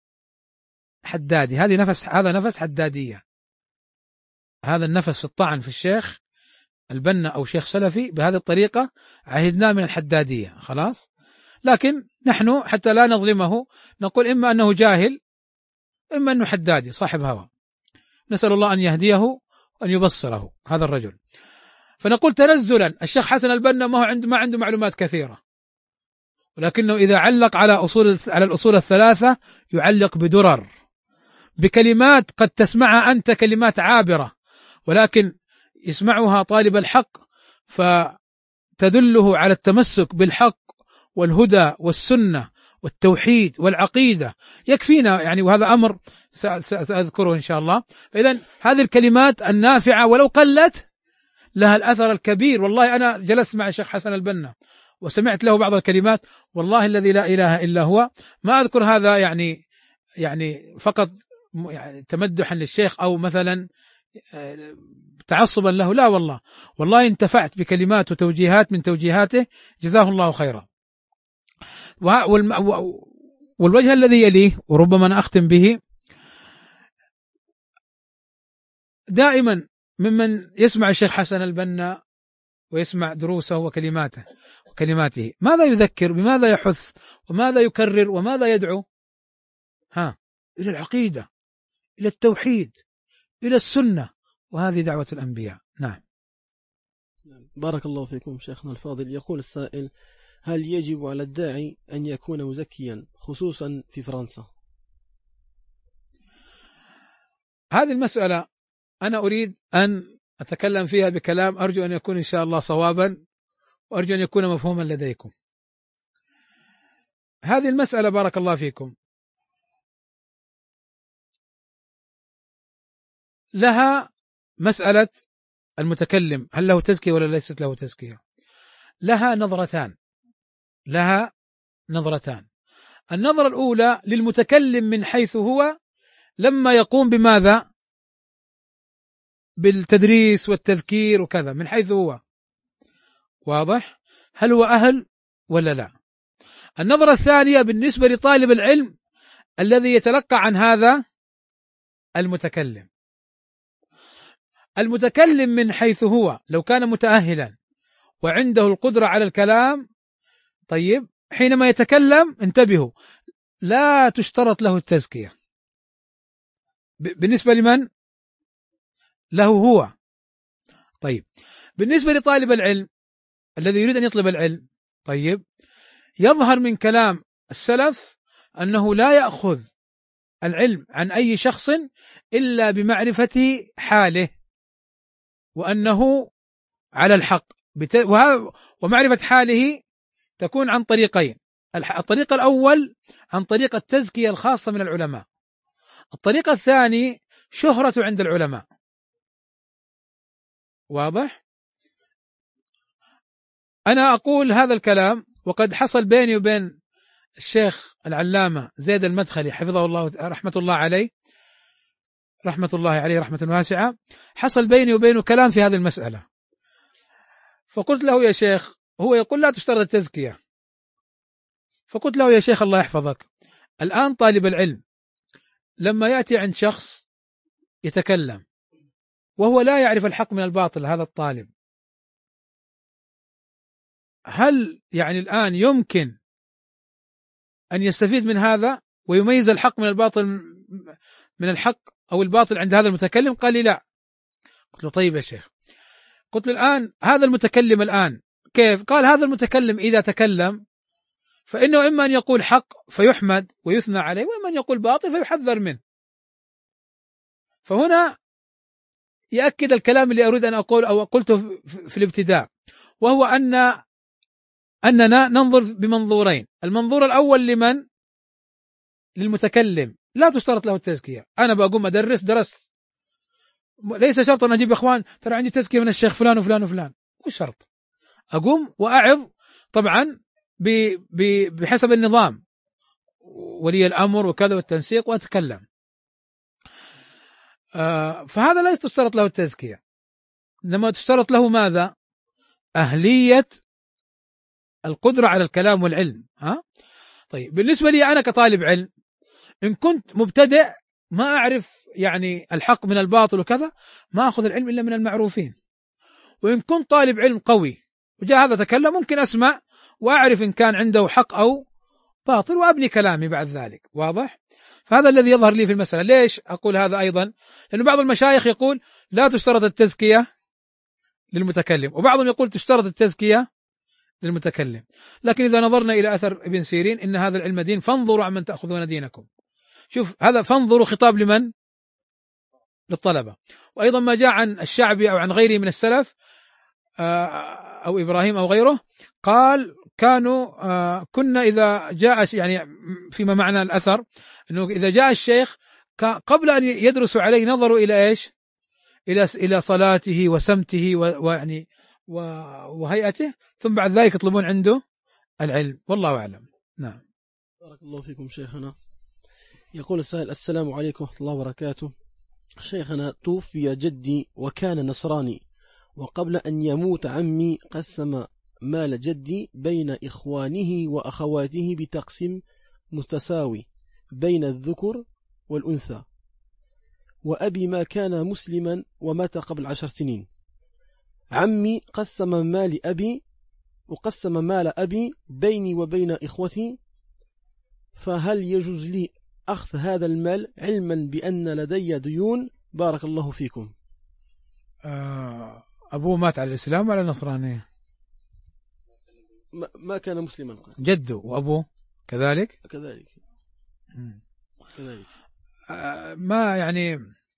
حدادي هذه نفس هذا نفس حدادية، هذا النفس في الطعن في الشيخ البنا أو شيخ سلفي بهذه الطريقة عهدناه من الحدادية خلاص. لكن نحن حتى لا نظلمه نقول إما أنه جاهل إما أنه حدادي صاحب هوى، نسأل الله أن يهديه وأن يبصره هذا الرجل. فنقول تنزلا الشيخ حسن البنا ما هو عنده ما عنده معلومات كثيرة، ولكنه إذا علق على أصول على الأصول الثلاثة يعلق بدرر، بكلمات قد تسمعها أنت كلمات عابرة، ولكن يسمعها طالب الحق فتدله على التمسك بالحق والهدى والسنة والتوحيد والعقيدة، يكفينا يعني، وهذا أمر سأذكره إن شاء الله. فإذا هذه الكلمات النافعة ولو قلت لها الأثر الكبير. والله أنا جلست مع الشيخ حسن البنا وسمعت له بعض الكلمات، والله الذي لا إله إلا هو ما أذكر هذا يعني يعني فقط يعني تمدحا للشيخ أو مثلا تعصبا له، لا والله، والله انتفعت بكلمات وتوجيهات من توجيهاته جزاه الله خيرا. والوجه الذي يليه وربما أنا أختم به، دائما ممن يسمع الشيخ حسن البنا ويسمع دروسه وكلماته وكلماته ماذا يذكر، بماذا يحث، وماذا يكرر، وماذا يدعو؟ ها، إلى العقيدة، إلى التوحيد، إلى السنة، وهذه دعوة الأنبياء. نعم. بارك الله فيكم شيخنا الفاضل. يقول السائل: هل يجب على الداعي أن يكون مزكيا خصوصا في فرنسا؟ هذه المسألة أنا أريد أن أتكلم فيها بكلام أرجو أن يكون إن شاء الله صوابا، وأرجو أن يكون مفهوما لديكم. هذه المسألة بارك الله فيكم لها مسألة المتكلم هل له تزكية ولا ليست له تزكية، لها نظرتان لها نظرتان النظرة الأولى للمتكلم من حيث هو لما يقوم بماذا؟ بالتدريس والتذكير وكذا، من حيث هو واضح، هل هو أهل ولا لا. النظرة الثانية بالنسبة لطالب العلم الذي يتلقى عن هذا المتكلم. المتكلم من حيث هو لو كان متأهلا وعنده القدرة على الكلام، طيب حينما يتكلم انتبهوا لا تشترط له التزكية. بالنسبة لمن؟ له هو. طيب بالنسبة لطالب العلم الذي يريد أن يطلب العلم، طيب يظهر من كلام السلف أنه لا يأخذ العلم عن أي شخص إلا بمعرفة حاله وأنه على الحق، ومعرفة حاله تكون عن طريقين. الطريق الأول عن طريق التزكية الخاصة من العلماء، الطريق الثاني شهرة عند العلماء. واضح؟ أنا أقول هذا الكلام وقد حصل بيني وبين الشيخ العلامة زيد المدخلي حفظه الله رحمة الله عليه رحمة الله عليه رحمة واسعة، حصل بيني وبينه كلام في هذه المسألة، فقلت له يا شيخ، هو يقول لا تشترط التزكية، فقلت له يا شيخ الله يحفظك، الآن طالب العلم لما يأتي عند شخص يتكلم وهو لا يعرف الحق من الباطل، هذا الطالب هل يعني الآن يمكن أن يستفيد من هذا ويميز الحق من الباطل من الحق أو الباطل عند هذا المتكلم؟ قال لي لا. قلت له طيب يا شيخ، قلت له الآن هذا المتكلم الآن كيف؟ قال هذا المتكلم إذا تكلم فإنه إما أن يقول حق فيحمد ويثنى عليه، وإما أن يقول باطل فيحذر منه. فهنا يأكد الكلام اللي أريد أن أقول أو قلته في الابتداء، وهو أن أننا ننظر بمنظورين. المنظور الأول لمن؟ للمتكلم، لا تشترط له التزكية. أنا بقوم أدرس درست، ليس شرط أن أجيب إخوان ترى عندي تزكية من الشيخ فلان وفلان وفلان، مش شرط. أقوم وأعظ طبعا بحسب النظام ولي الأمر وكذا والتنسيق وأتكلم، آه فهذا لا تشترط له التزكية، إنما تشترط له ماذا؟ أهلية القدرة على الكلام والعلم. ها طيب بالنسبة لي أنا كطالب علم، إن كنت مبتدئ ما أعرف يعني الحق من الباطل وكذا، ما أخذ العلم إلا من المعروفين. وإن كنت طالب علم قوي وجاء هذا تكلم ممكن أسمع وأعرف إن كان عنده حق أو باطل وأبني كلامي بعد ذلك. واضح؟ فهذا الذي يظهر لي في المسألة. ليش أقول هذا أيضا؟ لأن بعض المشايخ يقول لا تشترط التزكية للمتكلم، وبعضهم يقول تشترط التزكية للمتكلم. لكن إذا نظرنا إلى أثر ابن سيرين إن هذا العلم دين فانظروا عمن تأخذون دينكم، شوف هذا فانظروا خطاب لمن؟ للطلبة. وأيضا ما جاء عن الشعبي أو عن غيره من السلف أو إبراهيم أو غيره، قال كانوا كنا إذا جاء يعني فيما معنى الأثر أنه إذا جاء الشيخ قبل أن يدرسوا عليه نظروا إلى إيش؟ إلى إلى صلاته وسمته ويعني وهيئته، ثم بعد ذلك يطلبون عنده العلم، والله أعلم. نعم. بارك الله فيكم شيخنا. يقول السائل: السلام عليكم ورحمة الله وبركاته. شيخنا، توفي جدي وكان نصراني، وقبل أن يموت عمي قسم مال جدي بين إخوانه وأخواته بتقسيم متساوي بين الذكر والأنثى، وأبي ما كان مسلما ومات قبل عشر سنين. عمي قسم مال أبي وقسم مال أبي بيني وبين إخوتي، فهل يجوز لي أخذ هذا المال علما بأن لدي ديون؟ بارك الله فيكم. أبوه مات على الإسلام وعلى النصرانية؟ ما كان مسلما. جده وأبوه كذلك كذلك كذلك ما يعني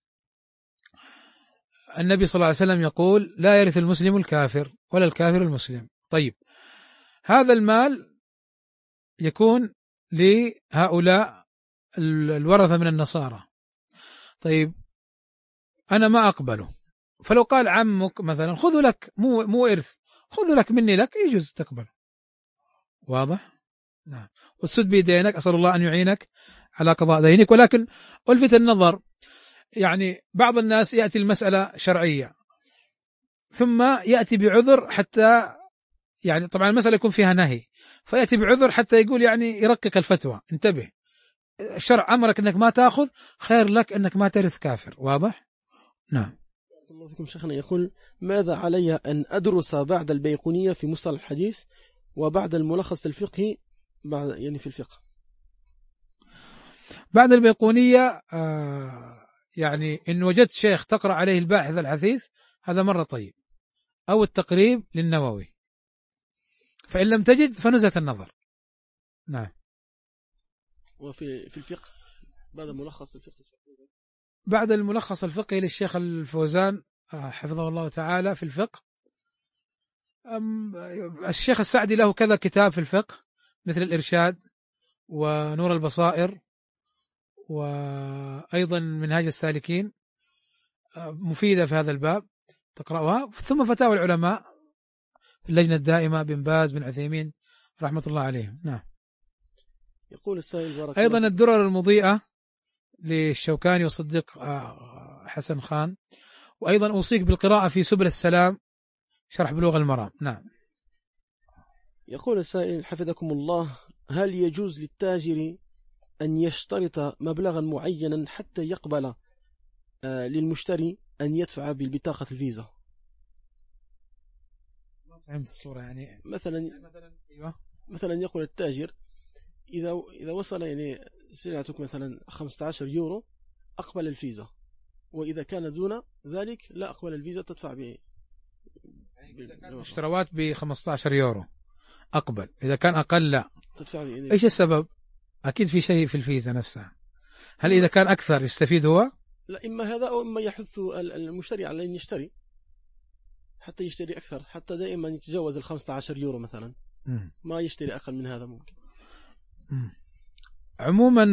النبي صلى الله عليه وسلم يقول: لا يرث المسلم الكافر ولا الكافر المسلم. طيب، هذا المال يكون لهؤلاء الورثة من النصارى. طيب، أنا ما أقبله، فلو قال عمك مثلا: خذوا لك، مو مو إرث، خذوا لك مني لك، يجوز تقبل. واضح؟ نعم. وتسد بيدينك، أسأل الله أن يعينك على قضاء دينك. ولكن ألفت النظر، يعني بعض الناس يأتي المسألة شرعية ثم يأتي بعذر، حتى يعني طبعا المسألة يكون فيها نهي، فيأتي بعذر حتى يقول يعني يرقق الفتوى. انتبه، الشرع أمرك أنك ما تأخذ، خير لك أنك ما ترث كافر. واضح؟ نعم. الله فيكم شيخنا. يقول: ماذا علي أن أدرس بعد البيقونية في مصطلح الحديث وبعد الملخص الفقهي بعد يعني في الفقه؟ بعد البيقونية آه يعني إن وجدت شيخ تقرأ عليه الباحث الحثيث هذا مرة طيب، أو التقريب للنووي، فإن لم تجد فنزهة النظر. نعم. وفي في الفقه بعد ملخص الفقه، بعد الملخص الفقهي للشيخ الفوزان حفظه الله تعالى في الفقه، الشيخ السعدي له كذا كتاب في الفقه مثل الإرشاد ونور البصائر وأيضا منهاج السالكين، مفيدة في هذا الباب تقرأها. ثم فتاوى العلماء في اللجنة الدائمة، بن باز، بن عثيمين رحمة الله عليهم. نعم. يقول السائل: بارك أيضا الله. الدرر المضيئة للشوكاني وصديق حسن خان. وأيضا أوصيك بالقراءة في سبل السلام شرح بلوغ المرام. نعم. يقول السائل حفظكم الله: هل يجوز للتاجر أن يشترط مبلغا معينا حتى يقبل للمشتري أن يدفع بالبطاقة الفيزا؟ فهمت الصورة يعني. مثلا مثلا يقول التاجر: إذا إذا وصل يعني سلعتك مثلا خمسة عشر يورو أقبل الفيزا، وإذا كان دون ذلك لا أقبل الفيزا، تدفع ب اشتروات ب خمسة عشر يورو أقبل، إذا كان أقل لا تدفع ب. إيش السبب؟ أكيد في شيء في الفيزا نفسها. هل إذا كان أكثر يستفيد هو؟ لا، إما هذا أو إما يحث المشتري على أن يشتري حتى يشتري أكثر، حتى دائما يتجاوز ال خمسة عشر يورو مثلا، م. ما يشتري أقل من هذا ممكن. م. عموما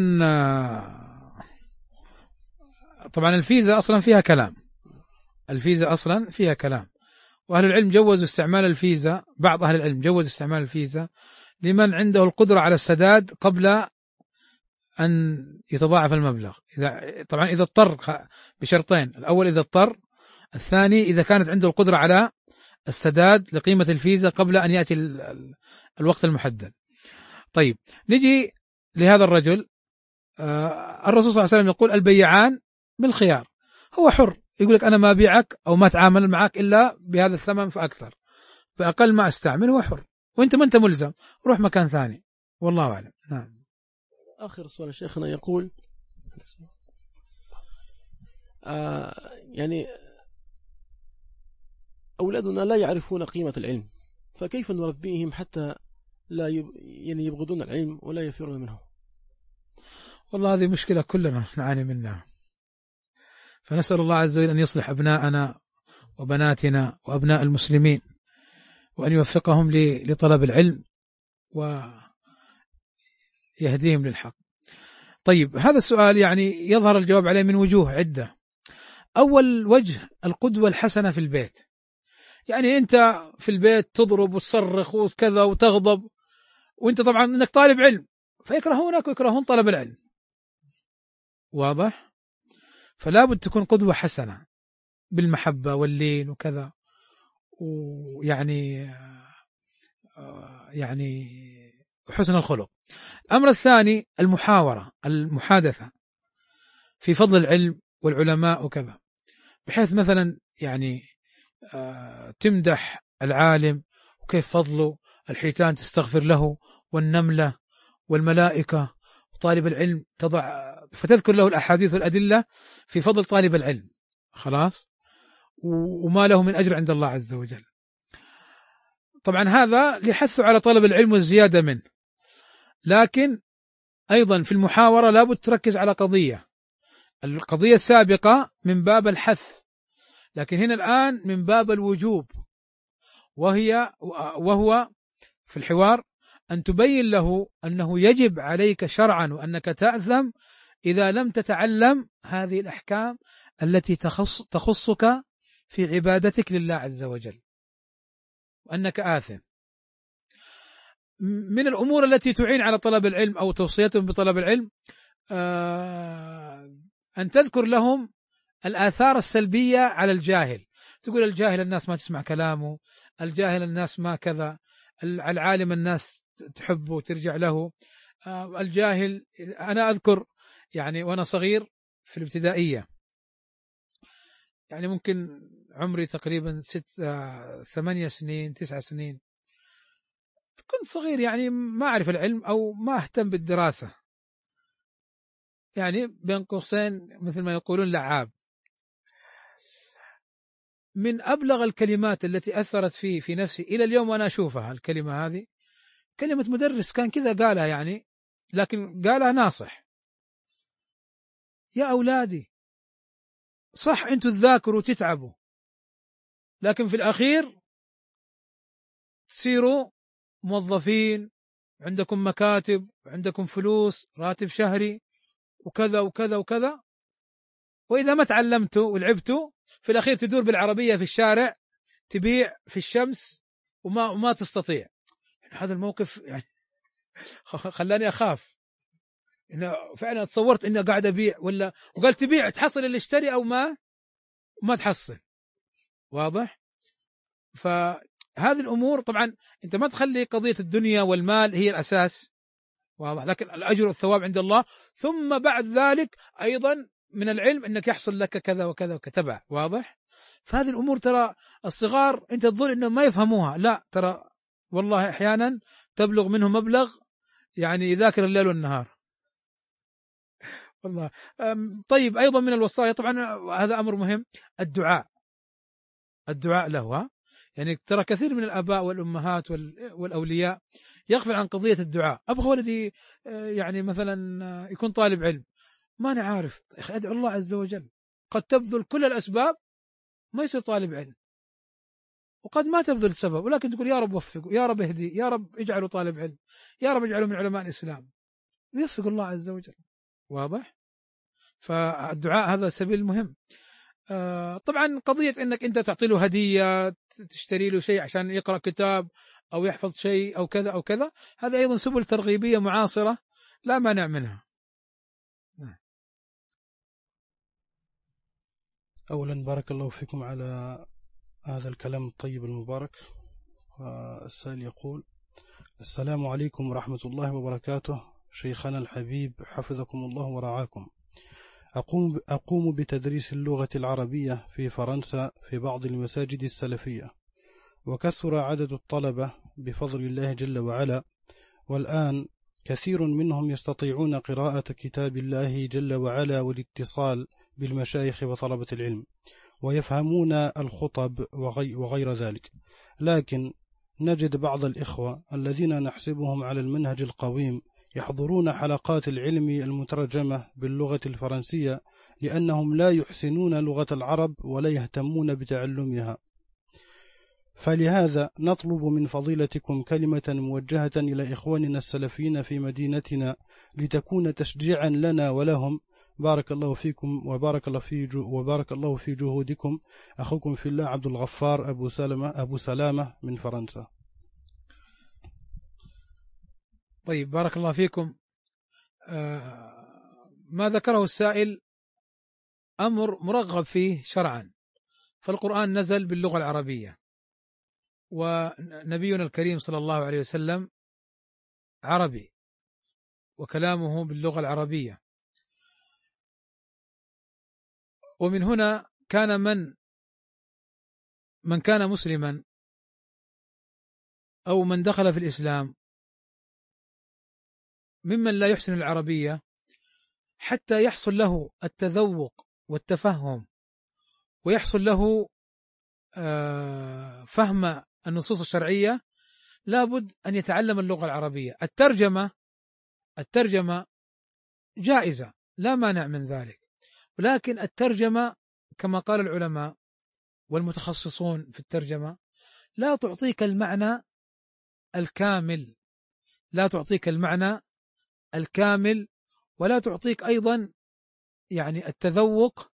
طبعا الفيزا أصلا فيها كلام، الفيزا أصلا فيها كلام، وأهل العلم جوزوا استعمال الفيزا، بعض أهل العلم جوز استعمال الفيزا لمن عنده القدرة على السداد قبل أن يتضاعف المبلغ. إذا طبعا إذا اضطر بشرطين: الأول إذا اضطر، الثاني إذا كانت عنده القدرة على السداد لقيمة الفيزا قبل أن يأتي الوقت المحدد. طيب، نجي لهذا الرجل. الرسول صلى الله عليه وسلم يقول: البيعان بالخيار، هو حر، يقول لك أنا ما بيعك أو ما أتعامل معك إلا بهذا الثمن فأكثر، فأقل ما أستعمل، هو حر، وأنت ما أنت ملزم، روح مكان ثاني، والله أعلم. نعم. آخر سؤال شيخنا يقول: آه يعني أولادنا لا يعرفون قيمة العلم، فكيف نربيهم حتى لا يب... يعني يبغضون العلم ولا يفرون منه؟ والله هذه مشكلة كلنا نعاني منها، فنسأل الله عز وجل أن يصلح أبناءنا وبناتنا وأبناء المسلمين، وأن يوفقهم لطلب العلم ويهديهم للحق. طيب، هذا السؤال يعني يظهر الجواب عليه من وجوه عدة. أول وجه القدوة الحسنة في البيت، يعني أنت في البيت تضرب وتصرخ وكذا وتغضب، وانت طبعا انك طالب علم، فيكرهونك ويكرهون طلب العلم. واضح؟ فلا بد تكون قدوة حسنة بالمحبة واللين وكذا، ويعني يعني حسن الخلق. الأمر الثاني المحاورة، المحادثة في فضل العلم والعلماء وكذا، بحيث مثلا يعني تمدح العالم وكيف فضله، الحيتان تستغفر له والنملة والملائكة، وطالب العلم تضع فتذكر له الأحاديث والأدلة في فضل طالب العلم، خلاص، وما له من أجر عند الله عز وجل. طبعا هذا ليحث على طلب العلم والزيادة منه، لكن أيضا في المحاورة لابد تركز على قضية، القضية السابقة من باب الحث، لكن هنا الآن من باب الوجوب، وهي وهو في الحوار أن تبين له أنه يجب عليك شرعا وأنك تأثم إذا لم تتعلم هذه الأحكام التي تخص تخصك في عبادتك لله عز وجل، وأنك آثم. من الأمور التي تعين على طلب العلم أو توصيتهم بطلب العلم أن تذكر لهم الآثار السلبية على الجاهل، تقول الجاهل الناس ما تسمع كلامه، الجاهل الناس ما كذا، العالم الناس تحبه وترجع له، الجاهل. أنا أذكر يعني وأنا صغير في الابتدائية، يعني ممكن عمري تقريبا ست ثمانية سنين تسع سنين، كنت صغير يعني ما أعرف العلم أو ما أهتم بالدراسة، يعني بين قوسين مثل ما يقولون لعاب. من أبلغ الكلمات التي أثرت في في نفسي إلى اليوم وأنا أشوفها الكلمة هذه، كلمة مدرس كان كذا قالها يعني، لكن قالها ناصح: يا أولادي صح أنتوا تذاكروا وتتعبوا، لكن في الأخير تصيروا موظفين، عندكم مكاتب، عندكم فلوس، راتب شهري وكذا وكذا وكذا، وإذا ما تعلمتوا ولعبتوا في الأخير تدور بالعربية في الشارع تبيع في الشمس وما وما تستطيع. هذا الموقف يعني خلاني أخاف، إنه فعلا تصورت إنه قاعد أبيع ولا، وقال تبيع تحصل اللي اشتري أو ما وما تحصل. واضح؟ فهذه الأمور طبعا أنت ما تخلي قضية الدنيا والمال هي الأساس، واضح، لكن الأجر والثواب عند الله، ثم بعد ذلك أيضا من العلم أنك يحصل لك كذا وكذا وكتبع. واضح؟ فهذه الأمور ترى الصغار أنت تظن أنهم ما يفهموها، لا، ترى والله أحيانا تبلغ منه مبلغ يعني يذاكر الليل والنهار والله. طيب أيضا من الوصايا طبعا هذا أمر مهم، الدعاء، الدعاء له، يعني ترى كثير من الآباء والأمهات والأولياء يغفل عن قضية الدعاء. أبغى ولدي يعني مثلا يكون طالب علم، ما أنا عارف، أدعو الله عز وجل، قد تبذل كل الأسباب ما يصير طالب علم، وقد ما تبذل السبب، ولكن تقول يا رب وفقه، يا رب اهدي، يا رب اجعله طالب علم، يا رب اجعله من علماء الإسلام، ويوفق الله عز وجل. واضح؟ فالدعاء هذا سبيل مهم. آه طبعا قضية انك انت تعطي له هدية، تشتري له شيء عشان يقرأ كتاب او يحفظ شيء او كذا او كذا، هذا ايضا سبل ترغيبية معاصرة لا مانع منها. أولا بارك الله فيكم على هذا الكلام الطيب المبارك. السائل يقول: السلام عليكم ورحمة الله وبركاته، شيخنا الحبيب حفظكم الله ورعاكم. أقوم, أقوم بتدريس اللغة العربية في فرنسا في بعض المساجد السلفية، وكثر عدد الطلبة بفضل الله جل وعلا، والآن كثير منهم يستطيعون قراءة كتاب الله جل وعلا والاتصال بالمشايخ وطلبة العلم، ويفهمون الخطب وغير ذلك، لكن نجد بعض الإخوة الذين نحسبهم على المنهج القويم يحضرون حلقات العلم المترجمة باللغة الفرنسية لأنهم لا يحسنون لغة العرب ولا يهتمون بتعلمها. فلهذا نطلب من فضيلتكم كلمة موجهة إلى إخواننا السلفيين في مدينتنا لتكون تشجيعا لنا ولهم. بارك الله فيكم وبارك الله في وبارك الله في جهودكم. أخوكم في الله عبد الغفار أبو سلمة أبو سلامة من فرنسا. طيب بارك الله فيكم. آه ما ذكره السائل أمر مرغب فيه شرعا، فالقرآن نزل باللغة العربية، ونبينا الكريم صلى الله عليه وسلم عربي وكلامه باللغة العربية، ومن هنا كان من من كان مسلما أو من دخل في الإسلام ممن لا يحسن العربية، حتى يحصل له التذوق والتفهم ويحصل له فهم النصوص الشرعية، لابد أن يتعلم اللغة العربية. الترجمة الترجمة جائزة لا مانع من ذلك، ولكن الترجمة كما قال العلماء والمتخصصون في الترجمة لا تعطيك المعنى الكامل، لا تعطيك المعنى الكامل ولا تعطيك أيضا يعني التذوق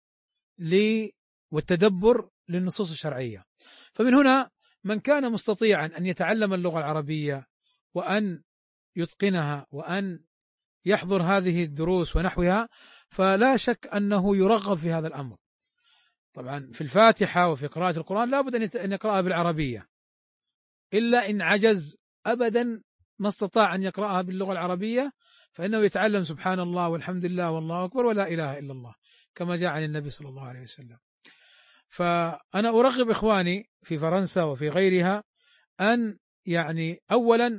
والتدبر للنصوص الشرعية. فمن هنا من كان مستطيعا أن يتعلم اللغة العربية وأن يتقنها وأن يحضر هذه الدروس ونحوها، فلا شك أنه يرغب في هذا الأمر. طبعا في الفاتحة وفي قراءة القرآن لابد أن يقرأها بالعربية، إلا إن عجز أبدا ما استطاع أن يقرأها باللغة العربية، فإنه يتعلم سبحان الله والحمد لله والله أكبر ولا إله إلا الله كما جاء عن النبي صلى الله عليه وسلم. فأنا أرغب إخواني في فرنسا وفي غيرها أن يعني أولا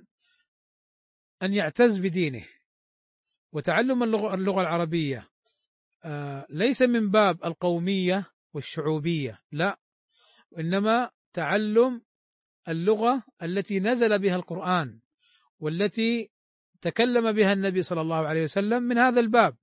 أن يعتز بدينه، وتعلم اللغة, اللغة العربية آه ليس من باب القومية والشعوبية، لا، إنما تعلم اللغة التي نزل بها القرآن والتي تكلم بها النبي صلى الله عليه وسلم من هذا الباب.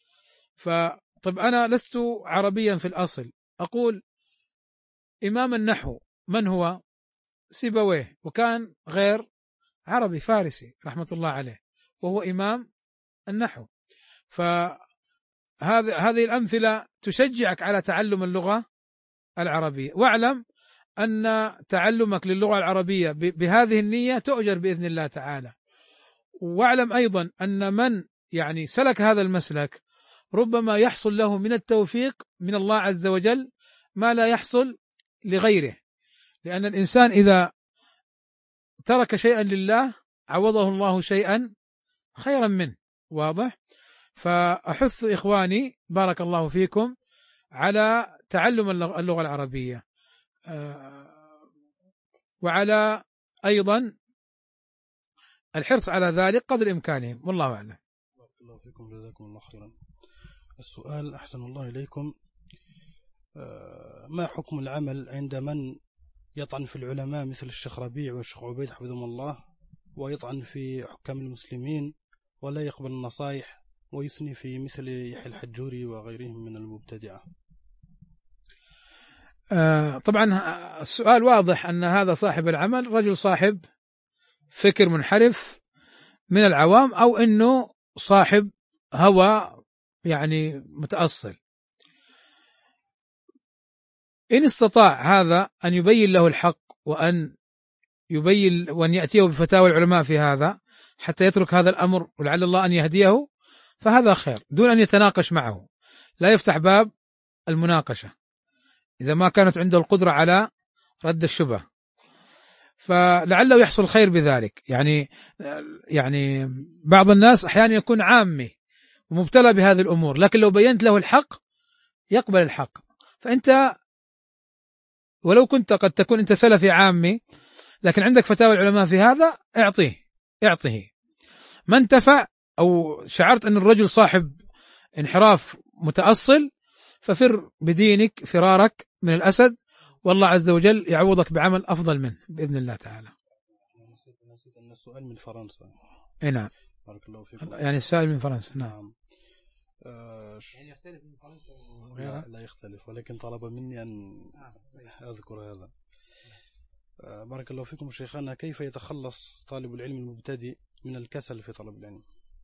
فطب أنا لست عربيا في الأصل، أقول إمام النحو من هو؟ سيبويه، وكان غير عربي فارسي رحمة الله عليه وهو إمام النحو. فهذه هذه الأمثلة تشجعك على تعلم اللغة العربية، واعلم أن تعلمك للغة العربية بهذه النية تؤجر بإذن الله تعالى. واعلم أيضا أن من يعني سلك هذا المسلك ربما يحصل له من التوفيق من الله عز وجل ما لا يحصل لغيره، لأن الإنسان إذا ترك شيئا لله عوضه الله شيئا خيرا منه، واضح؟ فأحث إخواني بارك الله فيكم على تعلم اللغة العربية، وعلى أيضا الحرص على ذلك قدر إمكانهم، والله أعلم. بارك الله فيكم جزاكم الله خيرا. السؤال أحسن الله إليكم، ما حكم العمل عند من يطعن في العلماء مثل الشيخ ربيع والشيخ عبيد حفظهم الله، ويطعن في حكام المسلمين ولا يقبل النصائح، ويثني في مثل يحيى الحجوري وغيرهم من المبتدعة؟ آه طبعا السؤال واضح أن هذا صاحب العمل رجل صاحب فكر منحرف من العوام، أو أنه صاحب هوى يعني متأصل. إن استطاع هذا أن يبين له الحق وأن يبين وأن يأتيه بفتاوى العلماء في هذا حتى يترك هذا الأمر ولعل الله أن يهديه، فهذا خير، دون أن يتناقش معه، لا يفتح باب المناقشة إذا ما كانت عنده القدرة على رد الشبهة، فلعله يحصل خير بذلك. يعني يعني بعض الناس أحيانا يكون عامي ومبتلى بهذه الأمور، لكن لو بينت له الحق يقبل الحق. فأنت ولو كنت قد تكون أنت سلفي عامي لكن عندك فتاوى العلماء في هذا، اعطيه اعطيه ما انتفع أو شعرت أن الرجل صاحب انحراف متأصل، ففر بدينك فرارك من الأسد، والله عز وجل يعوضك بعمل أفضل منه بإذن الله تعالى. نسيت أن السؤال من فرنسا. إيه نعم، بارك الله فيكم. يعني السائل من فرنسا. نعم, نعم. آه يعني يختلف من فرنسا وغيرها؟ لا يختلف، ولكن طلب مني أن أذكر هذا. آه بارك الله فيكم شيخنا، كيف يتخلص طالب العلم المبتدئ من الكسل في طلب العلم؟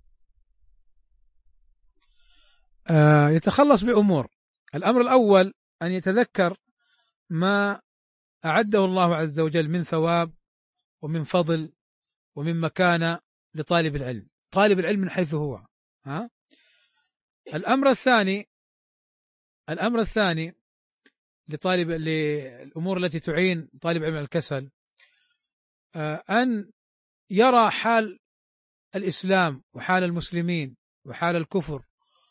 آه يتخلص بأمور. الأمر الأول أن يتذكر ما أعده الله عز وجل من ثواب ومن فضل ومن مكانة لطالب العلم، طالب العلم من حيث هو. ها الأمر الثاني الأمر الثاني لطالب للأمور التي تعين طالب علم الكسل، أن يرى حال الإسلام وحال المسلمين وحال الكفر.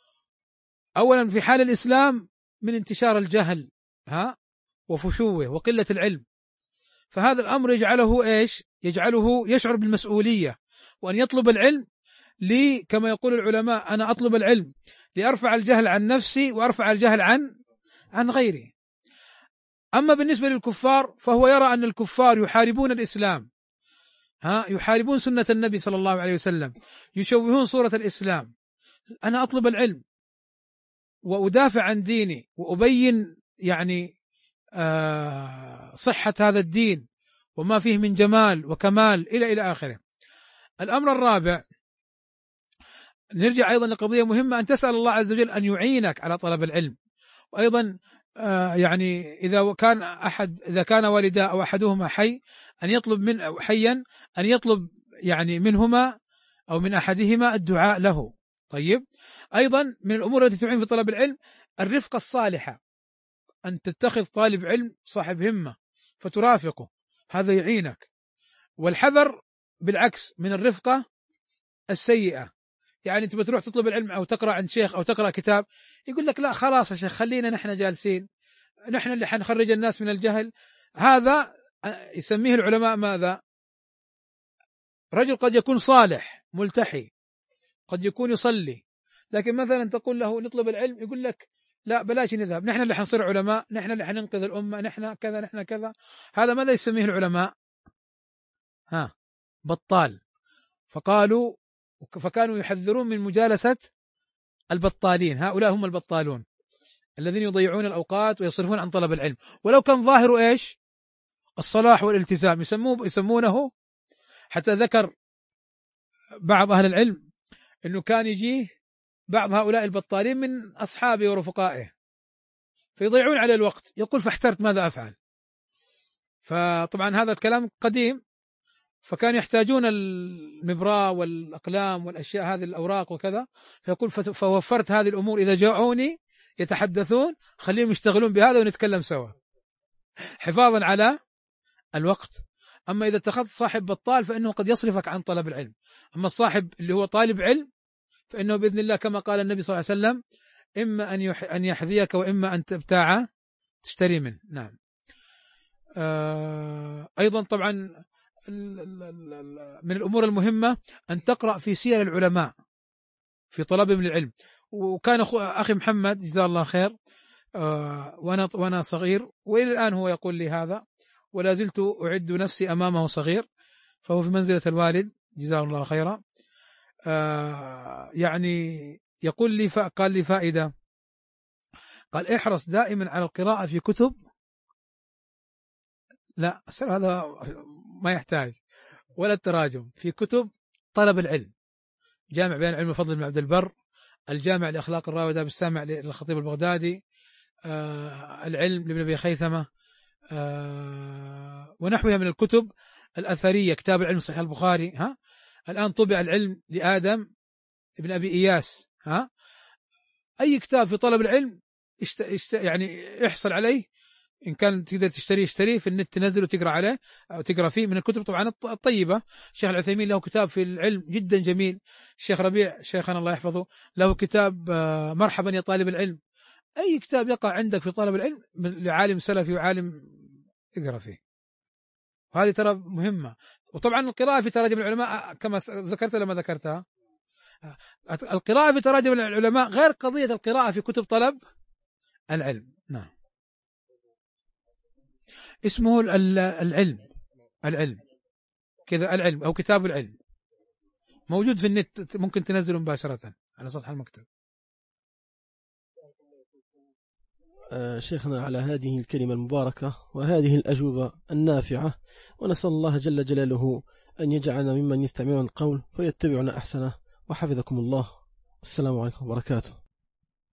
أولا في حال الإسلام من انتشار الجهل ها وفشوه وقلة العلم، فهذا الأمر يجعله إيش؟ يجعله يشعر بالمسؤولية وأن يطلب العلم لي كما يقول العلماء أنا أطلب العلم لأرفع الجهل عن نفسي وأرفع الجهل عن عن غيري. أما بالنسبة للكفار فهو يرى أن الكفار يحاربون الإسلام، ها يحاربون سنة النبي صلى الله عليه وسلم، يشوهون صورة الإسلام. أنا أطلب العلم وأدافع عن ديني وأبين يعني آه صحة هذا الدين وما فيه من جمال وكمال إلى إلى آخره. الأمر الرابع نرجع أيضا لقضية مهمة، أن تسأل الله عز وجل أن يعينك على طلب العلم. وأيضا آه يعني إذا كان أحد إذا كان والدا أو أحدهما حي أن يطلب من أو حيا أن يطلب يعني منهما أو من أحدهما الدعاء له. طيب أيضا من الأمور التي تعين في طلب العلم الرفقة الصالحة، أن تتخذ طالب علم صاحب همة فترافقه، هذا يعينك. والحذر بالعكس من الرفقة السيئة، يعني أنت بتروح تطلب العلم أو تقرأ عن شيخ أو تقرأ كتاب يقول لك لا خلاص يا شيخ خلينا نحن جالسين، نحن اللي حنخرج الناس من الجهل. هذا يسميه العلماء ماذا؟ رجل قد يكون صالح ملتحي، قد يكون يصلي، لكن مثلا تقول له نطلب العلم يقول لك لا بلاش نذهب، نحن اللي حنصير علماء، نحن اللي حننقذ الأمة، نحن كذا نحن كذا. هذا ماذا يسميه العلماء؟ ها بطال. فقالوا فكانوا يحذرون من مجالسة البطالين، هؤلاء هم البطالون الذين يضيعون الأوقات ويصرفون عن طلب العلم، ولو كان ظاهره إيش؟ الصلاح والالتزام، يسموه يسمونه. حتى ذكر بعض أهل العلم أنه كان يجيه بعض هؤلاء البطالين من أصحابه ورفقائه فيضيعون على الوقت، يقول فاحترت ماذا أفعل. فطبعا هذا الكلام قديم، فكان يحتاجون المبراة والأقلام والأشياء هذه الأوراق وكذا، فيقول فوفرت هذه الأمور، إذا جاءوني يتحدثون خليهم يشتغلون بهذا ونتكلم سوا حفاظا على الوقت. أما إذا اتخذت صاحب بطال فإنه قد يصرفك عن طلب العلم، أما الصاحب اللي هو طالب علم فإنه بإذن الله كما قال النبي صلى الله عليه وسلم إما أن أن يحذيك وإما أن تبتاع تشتري منه. نعم. آه أيضا طبعا من الأمور المهمة أن تقرأ في سير العلماء في طلبهم للعلم. وكان أخي محمد جزاه الله خير آه وأنا وأنا صغير وإلى الآن هو يقول لي هذا، ولا زلت أعد نفسي أمامه صغير، فهو في منزلة الوالد جزاه الله خيرا. آه يعني يقول لي قال لي فائدة، قال احرص دائما على القراءة في كتب، لا هذا ما يحتاج ولا التراجم، في كتب طلب العلم، جامع بيان العلم وفضل بن عبد البر، الجامع لأخلاق الراوي وآداب السامع للخطيب البغدادي، آه العلم لابن أبي خيثمة، آه ونحوها من الكتب الأثرية، كتاب العلم صحيح البخاري، ها الآن طبع العلم لآدم ابن أبي إياس، ها أي كتاب في طلب العلم اشت... اشت... يعني احصل عليه، إن كان تقدر تشتريه اشتريه في النت، تنزله وتقرأ عليه أو تقرأ فيه. من الكتب طبعا الطيبة الشيخ العثيمين له كتاب في العلم جدا جميل، الشيخ ربيع شيخنا الله يحفظه له كتاب مرحبا يا طالب العلم. أي كتاب يقع عندك في طلب العلم لعالم سلفي وعالم اقرأ فيه، وهذه ترى مهمة. وطبعا القراءة في تراجم العلماء كما ذكرت لما ذكرتها، القراءة في تراجم العلماء غير قضية القراءة في كتب طلب العلم. نعم. اسمه العلم العلم كذا، العلم أو كتاب العلم، موجود في النت، ممكن تنزله مباشرة على سطح المكتب. شيخنا على هذه الكلمة المباركة وهذه الأجوبة النافعة، ونسأل الله جل جلاله أن يجعلنا ممن يستمعون القول فيتبعون أحسنه، وحفظكم الله. السلام عليكم وبركاته.